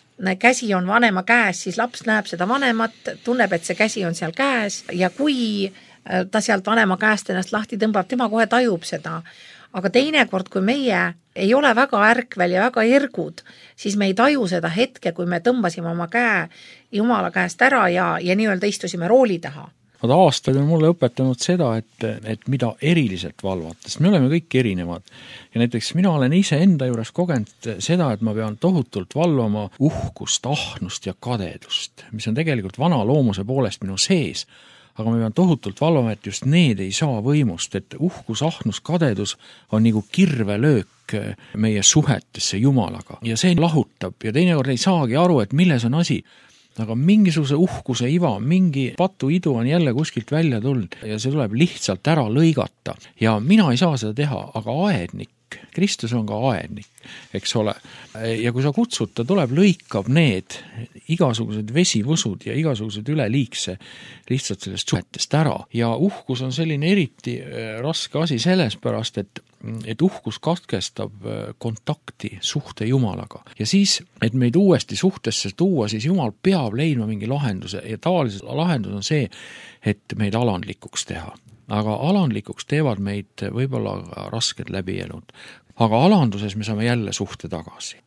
B: käsi on vanema käes, siis laps näeb seda vanemat, tunneb, et see käsi on seal käes ja kui ta sealt vanema käest ennast lahti tõmbab, tema kohe tajub seda. Aga teinekord, kui meie ei ole väga ärkvel ja väga ergud, siis me ei taju seda hetke, kui me tõmbasime oma käe Jumala käest ära ja, ja nii-öelda istusime rooli taha.
C: Nad aastaid on mulle õpetanud seda, et, et mida eriliselt valvata, sest me oleme kõik erinevad. Ja näiteks mina olen ise enda juures kogenud seda, et ma pean tohutult valvama uhkust, ahnust ja kadedust, mis on tegelikult vana loomuse poolest minu sees. Aga ma pean tohutult valvama, et just need ei saa võimust, et uhkus, ahnus, kadedus on nagu kirvelöök meie suhetesse Jumalaga. Ja see lahutab ja teinekord ei saagi aru, et milles on asi. Aga mingisuguse uhkuse iva, mingi patuidu on jälle kuskilt välja tulnud ja see tuleb lihtsalt ära lõigata. Ja mina ei saa seda teha, aga aednik, Kristus on ka aednik, eks ole. Ja kui sa kutsud, ta tuleb, lõikab need igasugused vesivusud ja igasugused üleliigse lihtsalt sellest suhetest ära. Ja uhkus on selline eriti raske asi selles pärast, et et uhkus katkestab kontakti suhte Jumalaga. Ja siis, et meid uuesti suhtesse tuua, siis Jumal peab leidma mingi lahenduse ja tavaliselt lahendus on see, et meid alandlikuks teha. Aga alandlikuks teevad meid võib-olla rasked läbielud. Aga alanduses me saame jälle suhte tagasi.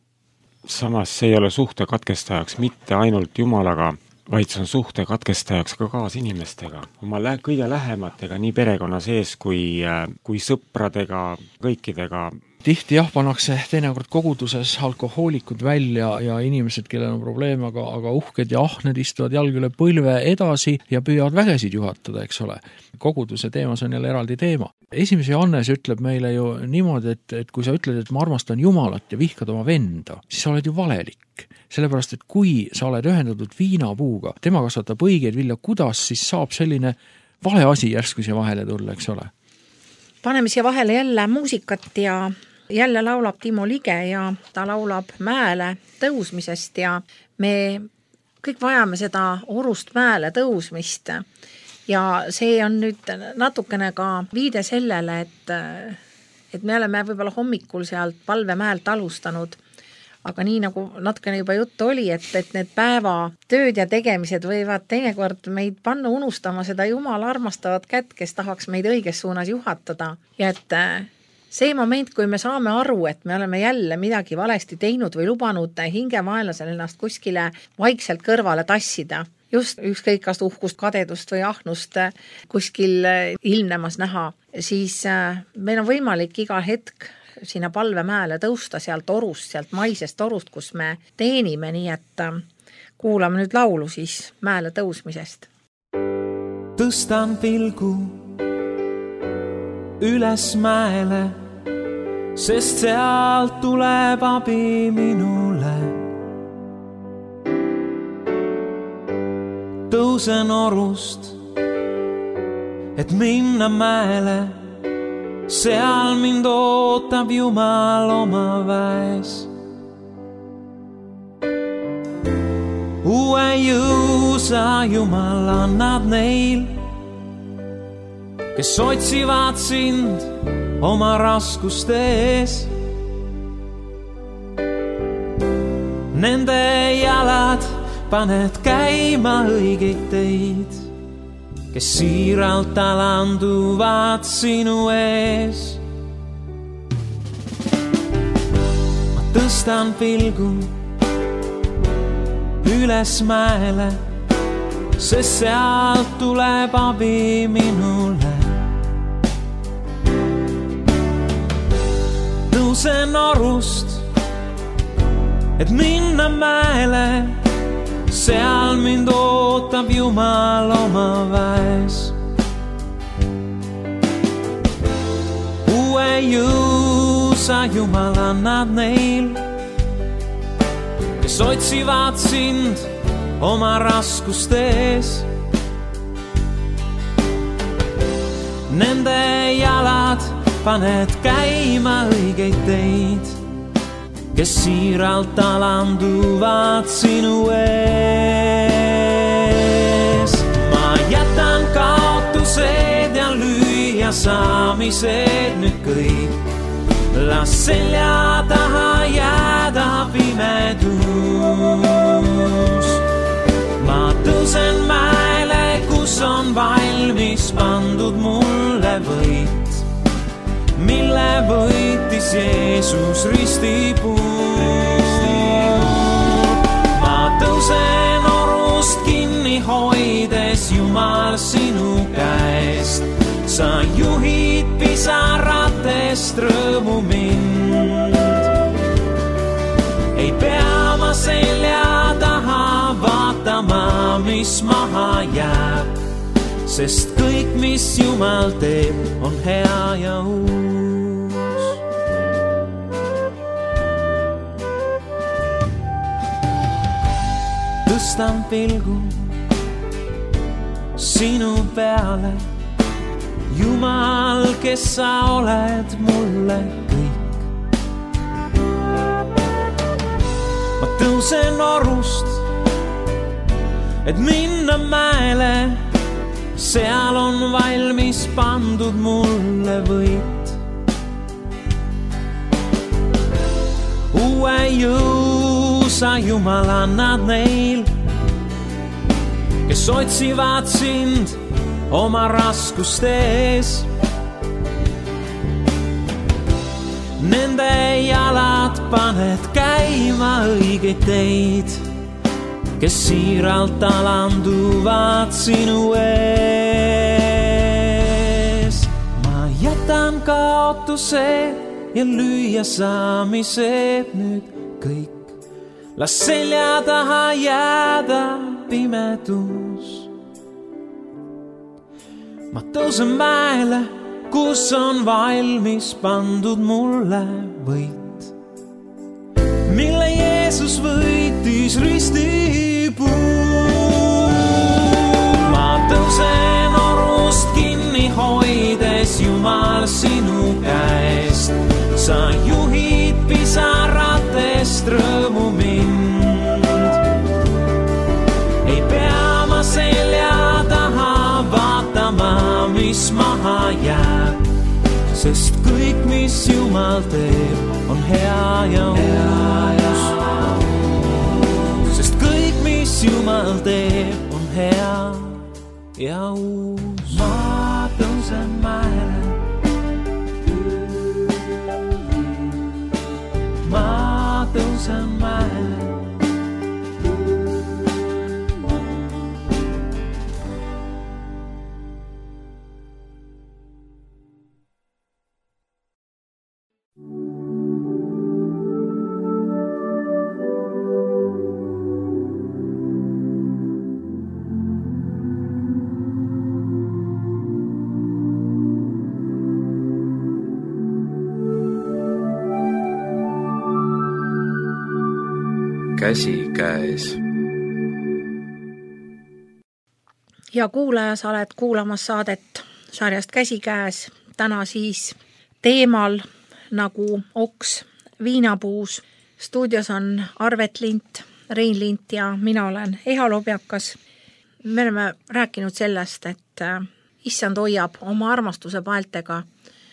A: Samas see ei ole suhte katkestajaks mitte ainult Jumalaga, vaid see on suhte katkestajaks ka kaasinimestega, oma lä- kõige lähematega, nii perekonna sees kui, kui sõpradega, kõikidega.
C: Tihti jah, pannakse teinekord koguduses alkohoolikud välja ja inimesed, kellel on probleem, aga, aga uhked ja ahned istuvad jalg üle põlve edasi ja püüavad vägesid juhatada, eks ole. Koguduse teemas on jälle eraldi teema. Esimese Johannes ütleb meile ju niimoodi, et, et kui sa ütled, et ma armastan Jumalat ja vihkad oma venda, siis sa oled ju valelik. Sellepärast, et kui sa oled ühendatud viinapuuga, tema kasvatab õigeid vilja, kuidas siis saab selline vale asi järsku siia vahele tulla, eks ole?
B: Paneme siia vahele jälle muusikat ja jälle laulab Timo Lige ja ta laulab mäele tõusmisest ja me kõik vajame seda orust mäele tõusmist ja see on nüüd natukene ka viide sellele, et, et me oleme võib-olla hommikul sealt palvemäelt alustanud, aga nii nagu natukene juba juttu oli, et, et need päeva tööd ja tegemised võivad teinekord meid panna unustama seda Jumala armastavat kätt, kes tahaks meid õiges suunas juhatada. Ja et see moment, kui me saame aru, et me oleme jälle midagi valesti teinud või lubanud hingemaelasel ennast kuskile vaikselt kõrvale tassida, just ükskõik kas uhkust, kadedust või ahnust kuskil ilmnemas näha, siis meil on võimalik iga hetk sinna palvemäele tõusta sealt orust, sealt maisest orust, kus me teenime, nii et kuulame nüüd laulu siis mäele tõusmisest.
D: Tõstan pilgu üles mäele, sest sealt tuleb abi minule. Tõusen orust, et minna mäele, seal mind ootab Jumal oma väes. Uue jõu sa Jumal annad neil, kes otsivad sind oma raskustes. Nende jalad paned käima õigeid teid, kes siiralt alanduvad sinu ees. Ma tõstan pilgu üles mäele, sest sealt tuleb abi minule. Tõusen orust, et minna mäele, seal mind ootab Jumal oma väes. Uue jõu sa Jumal annad neil, kes otsivad sind oma raskustes. Nende jalad paned käima õigeid teid, kes siiralt alanduvad sinu ees. Ma jätan kaotused ja lüüa saamised nüüd kõik. Las selja taha jääda pimedus. Ma tõusen mäele, kus on valmis pandud mulle võit, mille võitis Jeesus ristipuul. Ma tõusen orust kinni hoides Jumal sinu käest. Sa juhid pisaratest rõõmu mind. Ei pea ma selja taha vaatama, mis maha jääb, sest kõik, mis Jumal teeb, on hea ja uus. Tõstan pilgu sinu peale, Jumal, kes sa oled mulle kõik. Ma tõusen orust, et minna mäele, seal on valmis pandud mulle võit. Uue jõu sa Jumal annad neil, kes otsivad sind oma raskustes. Nende jalad paned käima õigeid teid, kes siiralt alanduvad sinu ees. Ma jätan kaotused ja lüüa saamised nüüd kõik. Las selja taha jääda pimedus. Ma tõusen mäele, kus on valmis pandud mulle võit, mille Jeesus võitis ristipuul. Ma tõusen orust kinni hoides Jumal sinu käest. Sa juhid pisaratest rõõmu mind. Ei pea ma selja taha vaatama, mis maha jääb, sest kõik, mis Jumal teeb, on hea ja uus. mis Jumal teeb, on hea ja uus. Ma tõusen mäele, ma tõusen mäele.
E: Käsi käes.
B: Ja kuulaja, sa oled kuulamas saadet sarjast Käsi käes. Täna siis teemal nagu oks viinapuus. Stuudios on Arvet Lint, Rein Lint ja mina olen Eha Lobjakas. Me oleme rääkinud sellest, et issand hoiab oma armastuse paeltega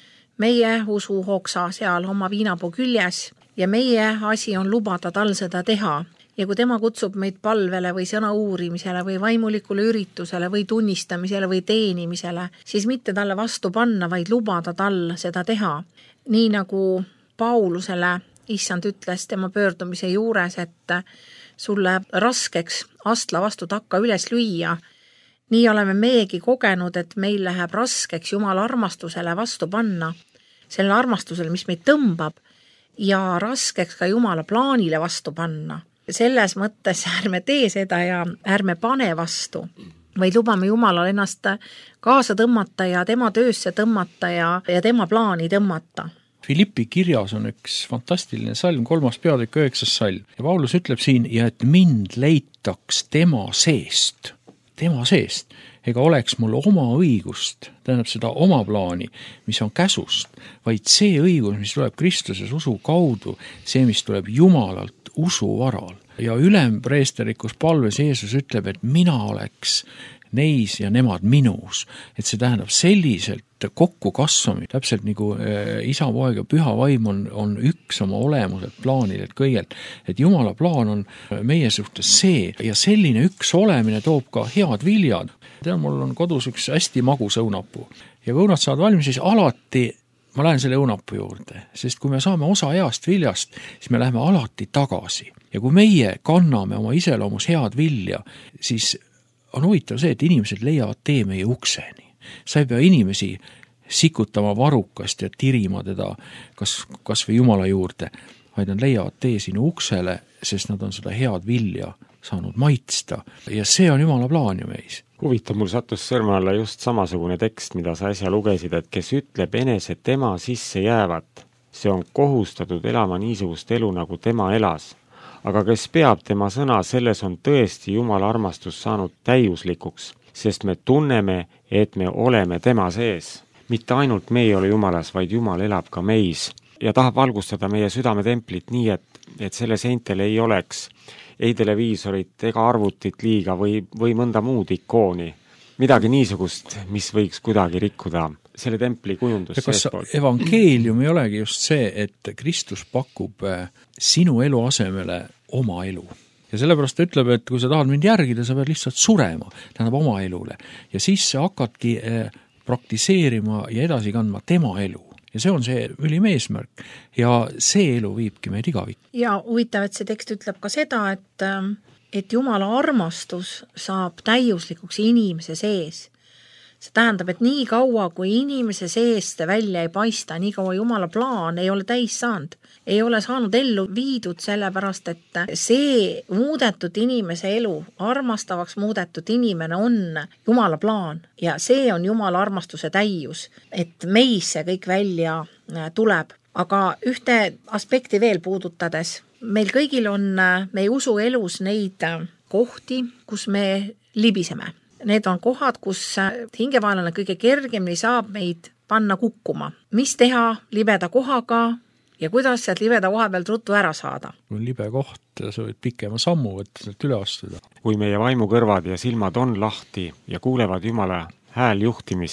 B: meie usu hoksa seal oma viinapuu küljes ja meie asi on lubada tal seda teha. Ja kui tema kutsub meid palvele või sõna uurimisele või vaimulikule üritusele või tunnistamisele või teenimisele, siis mitte talle vastu panna, vaid lubada tal seda teha. Nii nagu Paulusele issand ütles tema pöördumise juures, et sulle raskeks astla vastu takka üles lüüa. Nii oleme meegi kogenud, et meil läheb raskeks Jumala armastusele vastu panna, selle armastusele, mis meid tõmbab, ja raskeks ka Jumala plaanile vastu panna. Selles mõttes ärme tee seda ja ärme pane vastu, vaid lubame Jumalal ennast kaasa tõmmata ja tema töösse tõmmata ja, ja tema plaani tõmmata.
C: Filippi kirjas on üks fantastiline salm, kolmas peatükk, üheksas salm. Ja Paulus ütleb siin, ja et mind leitaks tema seest, tema seest, ega oleks mul oma õigust, tähendab seda oma plaani, mis on käsust, vaid see õigus, mis tuleb Kristuses usu kaudu, see, mis tuleb Jumalalt usu varal. Ja ülempreesterikus palves Jeesus ütleb, et mina oleks neis ja nemad minus. Et see tähendab selliselt kokku kasvamine, täpselt nagu isa, poeg ja püha vaim on, on üks oma olemuselt plaanilt kõigelt. Et Jumala plaan on meie suhtes see ja selline üks olemine toob ka head viljad. Tean, mul on kodus üks hästi magus õunapuu ja kui õunad saad valmis, siis alati ma lähen selle õunapuu juurde, sest kui me saame osa heast viljast, siis me läheme alati tagasi. Ja kui meie kanname oma iseloomus head vilja, siis on huvitav see, et inimesed leiavad tee meie ukseni. Sa ei pea inimesi sikutama varukast ja tirima teda kas, kas või Jumala juurde, vaid nad leiavad tee sinu uksele, sest nad on seda head vilja saanud maitsta. Ja see on Jumala plaan ju meis.
A: Huvitav, mul sattus sõrme alla just samasugune tekst, mida sa äsja lugesid, et kes ütleb enese tema sisse jäävat, see on kohustatud elama niisugust elu, nagu tema elas. Aga kes peab tema sõna, selles on tõesti Jumala armastus saanud täiuslikuks, sest me tunneme, et me oleme tema sees. Mitte ainult me ei ole Jumalas, vaid Jumal elab ka meis ja tahab valgustada meie südametemplit nii, et, et selle seintel ei oleks ei televiisorit ega arvutit liiga või, või mõnda muud ikooni. Midagi niisugust, mis võiks kuidagi rikkuda selle templi kujundus.
C: Kas evangeelium ei olegi just see, et Kristus pakub sinu elu asemele oma elu. Ja sellepärast ta ütleb, et kui sa tahad mind järgida, sa pead lihtsalt surema, tähendab oma elule. Ja siis sa hakkadki praktiseerima ja edasi kandma tema elu. Ja see on see ülim eesmärk ja see elu viibki meid igavik.
B: Ja huvitav, et see tekst ütleb ka seda, et, et Jumala armastus saab täiuslikuks inimese sees. See tähendab, et nii kaua, kui inimese seest välja ei paista, nii kaua Jumala plaan ei ole täis saanud. Ei ole saanud ellu viidud sellepärast, et see muudetud inimese elu, armastavaks muudetud inimene on Jumala plaan ja see on Jumala armastuse täius, et meis see kõik välja tuleb. Aga ühte aspekti veel puudutades, meil kõigil on meie usu elus neid kohti, kus me libiseme. Need on kohad, kus hingevaenlane kõige kergemini saab meid panna kukkuma. Mis teha libeda kohaga ja kuidas sealt libeda koha pealt ruttu ära saada?
C: Kui on libe koht, sa võid pikema sammu võtta, sealt üle astuda.
A: Kui meie vaimukõrvad ja silmad on lahti ja kuulevad Jumala hääl juhtimist,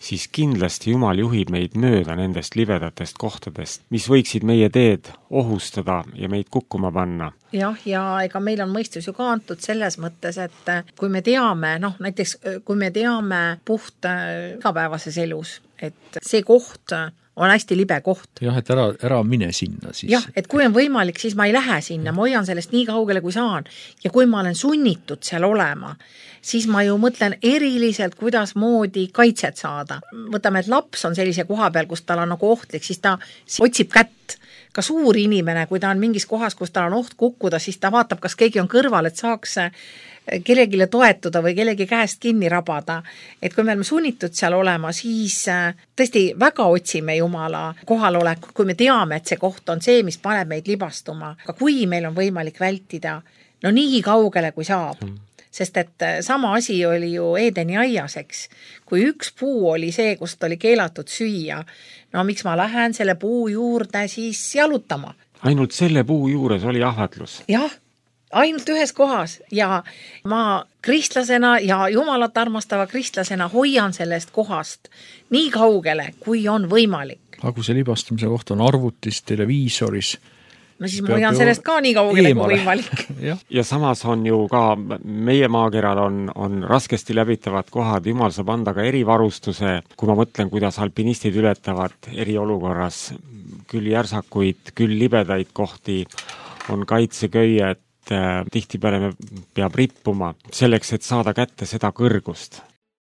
A: siis kindlasti Jumal juhib meid mööda nendest libedatest kohtadest, mis võiksid meie teed ohustada ja meid kukkuma panna.
B: Jah, ja ega meil on mõistus ju ka antud selles mõttes, et kui me teame, noh näiteks kui me teame puht igapäevases elus, et see koht on hästi libe koht.
C: Jah, et ära, ära mine sinna siis.
B: Jah, et kui on võimalik, siis ma ei lähe sinna, ma hoian sellest nii kaugele, kui saan. Ja kui ma olen sunnitud seal olema, siis ma ju mõtlen eriliselt, kuidas moodi kaitset saada. Võtame, et laps on sellise koha peal, kus tal on nagu ohtlik, siis ta otsib kätt. Ka suur inimene, kui ta on mingis kohas, kus tal on oht kukkuda, siis ta vaatab, kas keegi on kõrval, et saaks kellegile toetuda või kellegi käest kinni rabada. Et kui me oleme sunnitud seal olema, siis tõesti väga otsime Jumala kohalolekut, kui me teame, et see koht on see, mis paneb meid libastuma. Aga kui meil on võimalik vältida, no nii kaugele kui saab. Sest et sama asi oli ju Eedeni aias, eks. Kui üks puu oli see, kust oli keelatud süüa, no miks ma lähen selle puu juurde siis jalutama?
A: Ainult selle puu juures oli ahvatlus.
B: Jah, ainult ühes kohas ja ma kristlasena ja Jumalat armastava kristlasena hoian sellest kohast nii kaugele, kui on võimalik.
C: Aga kui see libastamise koht on arvutis, televiisoris,
B: no siis ma hoian sellest ka nii kaugele kui võimalik.
C: ja.
A: ja samas on ju ka meie maakeral on, on raskesti läbitavad kohad, Jumal saab anda ka erivarustuse, kui ma mõtlen, kuidas alpinistid ületavad eriolukorras küll järsakuid, küll libedaid kohti, on kaitseköied, tihtipeale me peab rippuma selleks, et saada kätte seda kõrgust.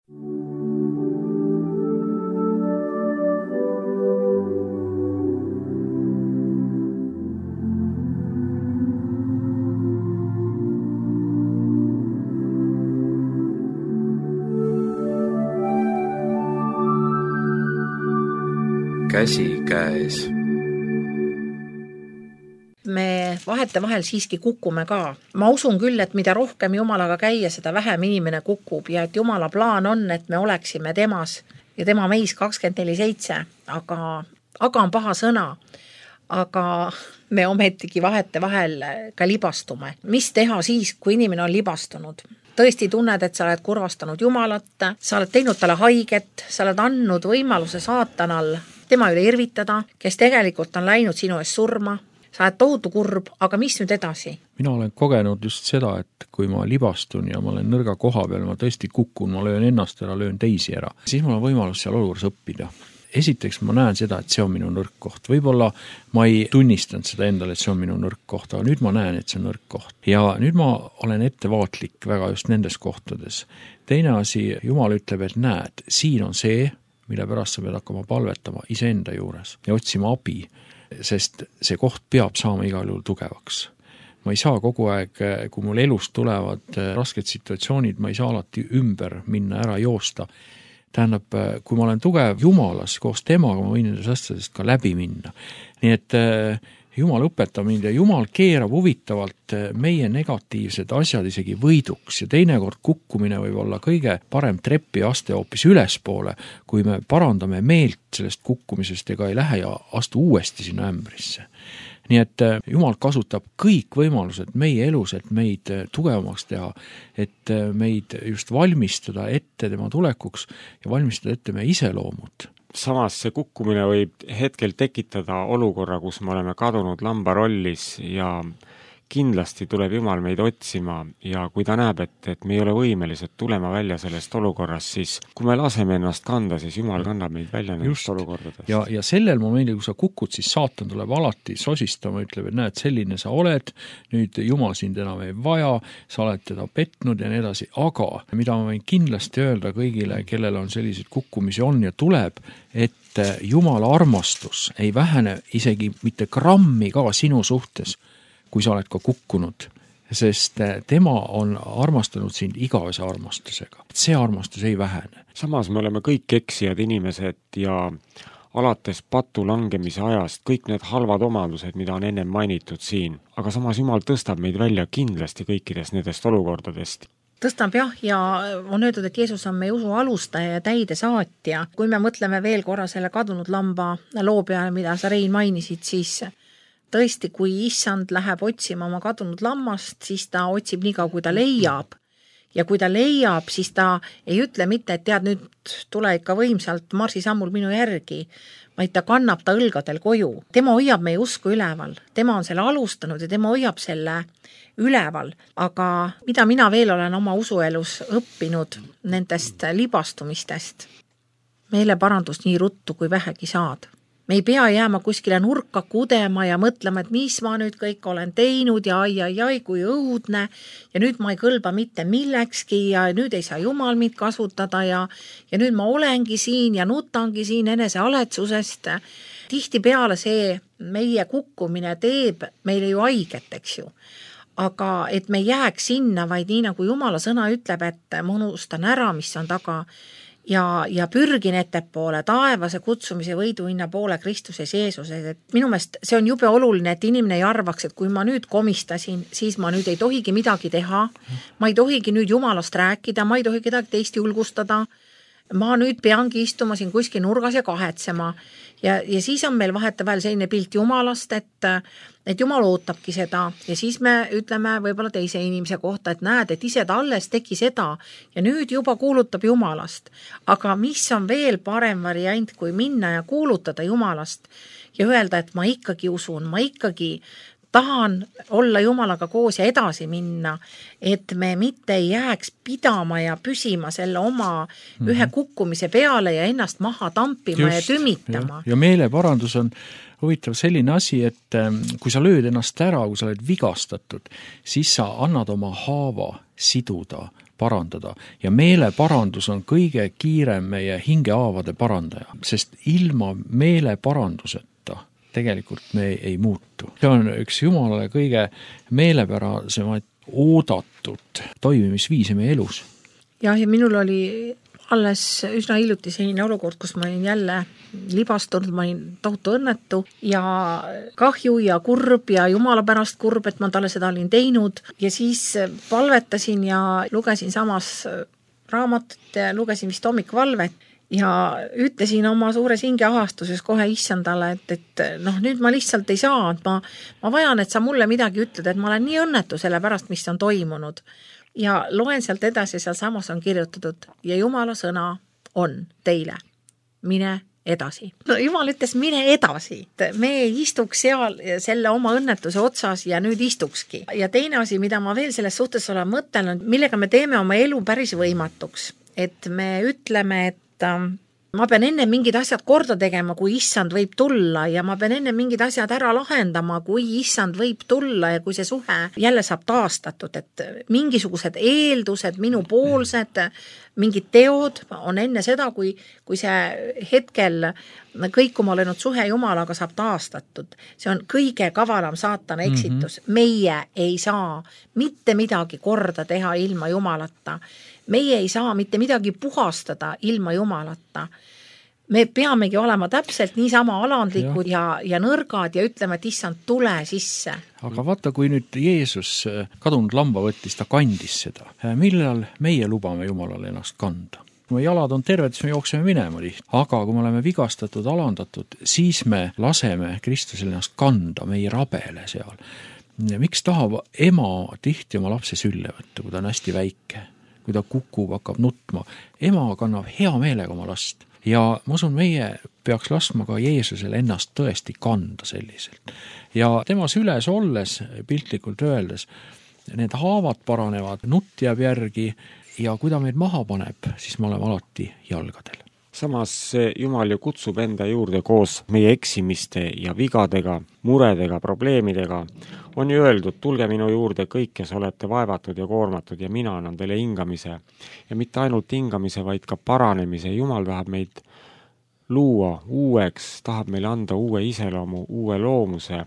E: Käsi käes.
B: Me vahete vahel siiski kukume ka. Ma usun küll, et mida rohkem Jumalaga käia, seda vähem inimene kukub ja et Jumala plaan on, et me oleksime temas ja tema meis kakskümmend neli seitse, aga, aga on paha sõna. Aga me ometigi vahete vahel ka libastume. Mis teha siis, kui inimene on libastunud? Tõesti tunned, et sa oled kurvastanud Jumalat, sa oled teinud talle haiget, sa oled andnud võimaluse saatanal tema üle irvitada, kes tegelikult on läinud sinu ees surma. Sa oled tohutu kurb, aga mis nüüd edasi?
C: Mina olen kogenud just seda, et kui ma libastun ja ma olen nõrga koha peal, ma tõesti kukun, ma löön ennast ära, löön teisi ära, siis mul on võimalus seal olukorras õppida. Esiteks ma näen seda, et see on minu nõrk koht. Võib-olla ma ei tunnistanud seda endale, et see on minu nõrk koht, aga nüüd ma näen, et see on nõrk koht. Ja nüüd ma olen ettevaatlik väga just nendes kohtades. Teine asi, Jumal ütleb, et näed, siin on see, mille pärast sa pead hakkama palvetama iseenda juures ja otsima abi, sest see koht peab saama igal juhul tugevaks. Ma ei saa kogu aeg, kui mul elust tulevad rasked situatsioonid, ma ei saa alati ümber minna, ära joosta. Tähendab, kui ma olen tugev Jumalas koos temaga, ma võin nendest asjadest ka läbi minna. Nii et Jumal õpetab mind ja Jumal keerab huvitavalt meie negatiivsed asjad isegi võiduks ja teinekord kukkumine võib olla kõige parem trepi aste hoopis ülespoole, kui me parandame meelt sellest kukkumisest ega ei lähe ja astu uuesti sinna ämbrisse. Nii et Jumal kasutab kõik võimalused meie elus, et meid tugevamaks teha, et meid just valmistada ette tema tulekuks ja valmistada ette meie iseloomud.
A: Samas see kukkumine võib hetkel tekitada olukorra, kus me oleme kadunud lamba rollis ja kindlasti tuleb Jumal meid otsima ja kui ta näeb, et, et me ei ole võimelised tulema välja sellest olukorrast, siis kui me laseme ennast kanda, siis Jumal kannab meid välja nendest olukordadest.
C: Ja, ja sellel momendil, kui sa kukud, siis saatan tuleb alati sosistama, ütleb, et näed, selline sa oled, nüüd Jumal sind enam ei vaja, sa oled teda petnud ja nii edasi, aga mida ma võin kindlasti öelda kõigile, kellel on sellised kukkumisi on ja tuleb, et Jumala armastus ei vähene isegi mitte grammi ka sinu suhtes, kui sa oled ka kukkunud, sest tema on armastanud sind igavese armastusega. See armastus ei vähene.
A: Samas me oleme kõik eksijad inimesed ja alates patu langemise ajast kõik need halvad omadused, mida on ennem mainitud siin. Aga samas Jumal tõstab meid välja kindlasti kõikidest nendest olukordadest.
B: Tõstab jah, ja on öeldud, et Jeesus on meie usu alustaja ja täide saatja. Kui me mõtleme veel korra selle kadunud lamba loo peale, mida sa Rein mainisid, siis tõesti, kui issand läheb otsima oma kadunud lammast, siis ta otsib nii kaua, kui ta leiab. ja kui ta leiab, siis ta ei ütle mitte, et tead, nüüd tule ikka võimsalt marsisammul minu järgi, vaid ta kannab ta õlgadel koju. Tema hoiab meie usku üleval, tema on selle alustanud ja tema hoiab selle üleval, aga mida mina veel olen oma usuelus õppinud nendest libastumistest, meeleparandus nii ruttu kui vähegi saad. Me ei pea jääma kuskile nurka kudema ja mõtlema, et mis ma nüüd kõik olen teinud ja ai, ai, ai, kui õudne ja nüüd ma ei kõlba mitte millekski ja nüüd ei saa Jumal mind kasutada ja, ja nüüd ma olengi siin ja nutangi siin enese aletsusest. Tihtipeale see meie kukkumine teeb meile ju haiget, eks ju. Aga et me jääks sinna, vaid nii nagu Jumala sõna ütleb, et ma unustan ära, mis on taga ja, ja pürgin ettepoole taevase kutsumise võiduhinna poole Kristuses Jeesuses. Et minu meelest see on jube oluline, et inimene ei arvaks, et kui ma nüüd komistasin, siis ma nüüd ei tohigi midagi teha, ma ei tohigi nüüd Jumalast rääkida, ma ei tohi kedagi teist julgustada, ma nüüd peangi istuma siin kuskil nurgas ja kahetsema. Ja, ja siis on meil vahetevahel selline pilt Jumalast, et, et Jumal ootabki seda ja siis me ütleme võib-olla teise inimese kohta, et näed, et ise ta alles tegi seda ja nüüd juba kuulutab Jumalast. Aga mis on veel parem variant, kui minna ja kuulutada Jumalast ja öelda, et ma ikkagi usun, ma ikkagi tahan olla Jumalaga koos ja edasi minna, et me mitte ei jääks pidama ja püsima selle oma mm-hmm. ühe kukkumise peale ja ennast maha tampima Just, ja tümitama.
C: Ja, ja meeleparandus on huvitav selline asi, et kui sa lööd ennast ära, kui sa oled vigastatud, siis sa annad oma haava siduda, parandada ja meeleparandus on kõige kiirem meie hingehaavade parandaja, sest ilma meeleparanduseta tegelikult me ei muutu. See on üks Jumalale kõige meelepärasemaid oodatud toimimisviise meie elus.
B: Jah, ja minul oli alles üsna hiljuti selline olukord, kus ma olin jälle libastunud, ma olin tohutu õnnetu ja kahju ja kurb ja Jumala pärast kurb, et ma talle seda olin teinud ja siis palvetasin ja lugesin samas raamatut ja lugesin vist hommikvalvet ja ütlesin oma suures hingeahastuses kohe issandale, et, et noh, nüüd ma lihtsalt ei saa, et ma, ma vajan, et sa mulle midagi ütled, et ma olen nii õnnetu selle pärast, mis on toimunud. Ja loen sealt edasi, seal samas on kirjutatud ja Jumala sõna on teile, mine edasi. No, Jumal ütles, mine edasi. Me ei istuks seal selle oma õnnetuse otsas ja nüüd istukski. Ja teine asi, mida ma veel selles suhtes olen mõtelnud, millega me teeme oma elu päris võimatuks, et me ütleme, et ma pean enne mingid asjad korda tegema, kui issand võib tulla ja ma pean enne mingid asjad ära lahendama, kui issand võib tulla ja kui see suhe jälle saab taastatud, et mingisugused eeldused, minu poolsed, mingid teod on enne seda, kui, kui see hetkel kõikuma löönud suhe Jumalaga saab taastatud. See on kõige kavalam saatana eksitus. Mm-hmm. Meie ei saa mitte midagi korda teha ilma Jumalata. Meie ei saa mitte midagi puhastada ilma Jumalata. Me peamegi olema täpselt niisama alandlikud ja, ja, ja nõrgad ja ütleme, et issand, tule sisse.
C: Aga vaata, kui nüüd Jeesus kadunud lamba võttis, ta kandis seda. Millal meie lubame Jumalale ennast kanda? Kui me jalad on terved, siis me jookseme minema liht. Aga kui me oleme vigastatud, alandatud, siis me laseme Kristusel ennast kanda meie rabele seal. Miks tahab ema tihti oma lapse sülle võtta, kui ta on hästi väike? Kui ta kukub, hakkab nutma. Ema kannab hea meelega oma last. Ja ma usun, meie peaks laskma ka Jeesusel ennast tõesti kanda selliselt. Ja tema süles olles, piltlikult öeldes, need haavad paranevad, nutt jääb järgi ja kui ta meid maha paneb, siis me oleme alati jalgadel.
A: Samas Jumal ju kutsub enda juurde koos meie eksimiste ja vigadega, muredega, probleemidega. On ju öeldud, tulge minu juurde kõik, kes olete vaevatud ja koormatud ja mina annan teile hingamise. Ja mitte ainult hingamise, vaid ka paranemise. Jumal tahab meid luua uueks, tahab meile anda uue iseloomu, uue loomuse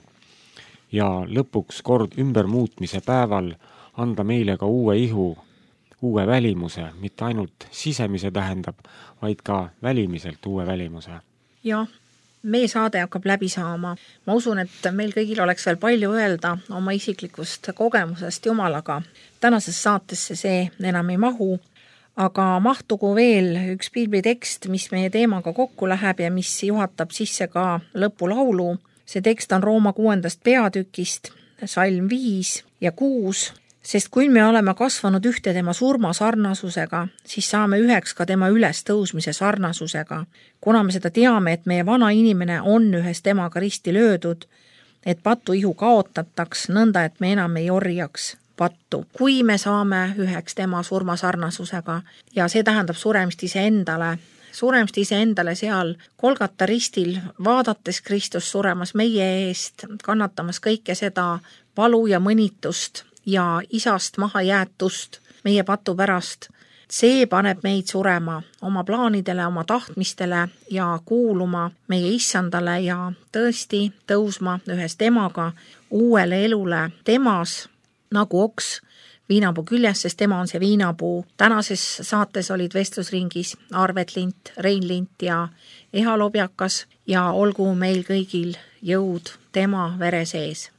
A: ja lõpuks kord ümbermuutmise päeval anda meile ka uue ihu, uue välimuse, mitte ainult sisemise tähendab, vaid ka välimiselt uue välimuse.
B: Jah, meie saade hakkab läbi saama. Ma usun, et meil kõigil oleks veel palju öelda oma isiklikust kogemusest Jumalaga. Tänases saatesse see enam ei mahu, aga mahtugu veel üks piiblitekst, mis meie teemaga kokku läheb ja mis juhatab sisse ka lõpulaulu. See tekst on Rooma kuuendast peatükist, salm viis ja kuus. Sest kui me oleme kasvanud ühte tema surma sarnasusega, siis saame üheks ka tema üles tõusmise sarnasusega, kuna me seda teame, et meie vana inimene on ühes temaga risti löödud, et patu ihu kaotataks, nõnda, et me enam ei orjaks pattu. Kui me saame üheks tema surma sarnasusega ja see tähendab suremist iseendale, suremist iseendale seal Kolgata ristil, vaadates Kristus suremas meie eest, kannatamas kõike seda valu ja mõnitust ja isast maha jäetust meie patu pärast, see paneb meid surema oma plaanidele, oma tahtmistele ja kuuluma meie issandale ja tõesti tõusma ühes temaga uuele elule temas nagu oks viinapuu küljes, sest tema on see viinapuu. Tänases saates olid vestlusringis Arvet Lint, Rein Lint ja Eha Lobjakas ja olgu meil kõigil jõud tema vere sees.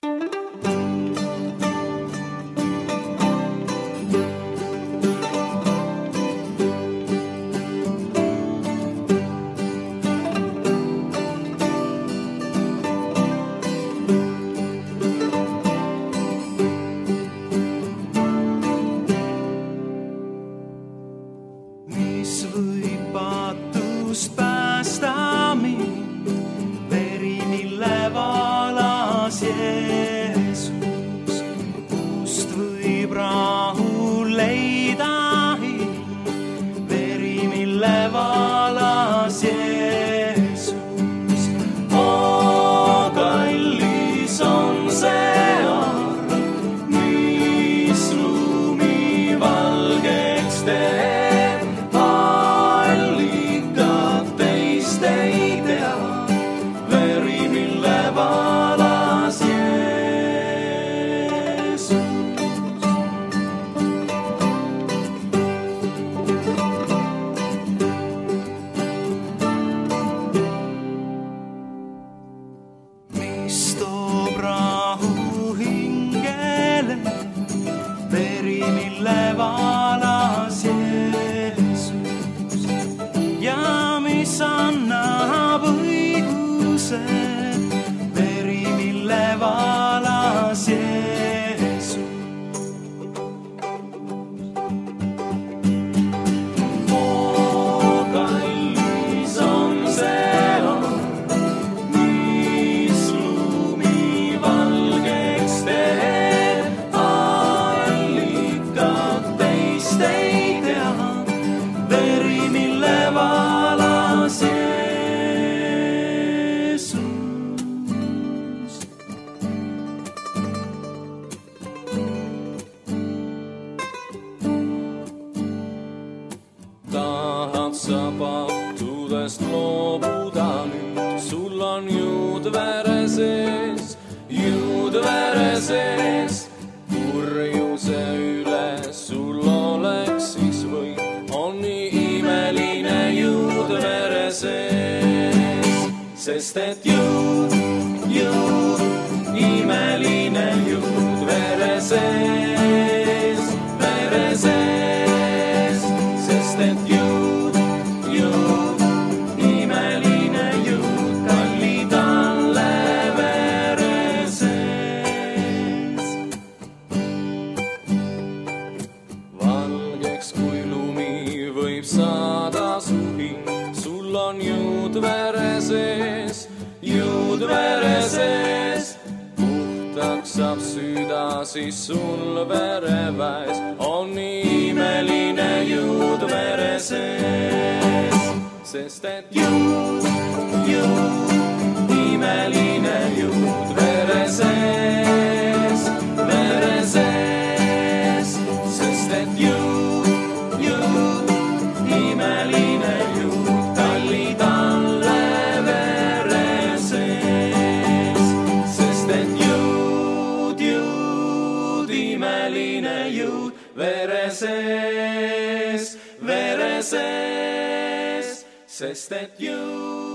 D: Sest et jõud, jõud, imeline jõud vere sees, vere sees. Sest et jõud, jõud, imeline jõud, kallid alle vere sees. Valgeks kui lumi võib saada su hing, sul on jõud vere sees. Jõud vere sees, puhtaks saab süda, siis sul vereväes on imeline jõud vere sees. Sest et jõud, jõud, imeline jõud vere sees, vere sees. Sest et jõud, jõud, imeline jõud, kallid alle vere sees, vere sees, sest et jõud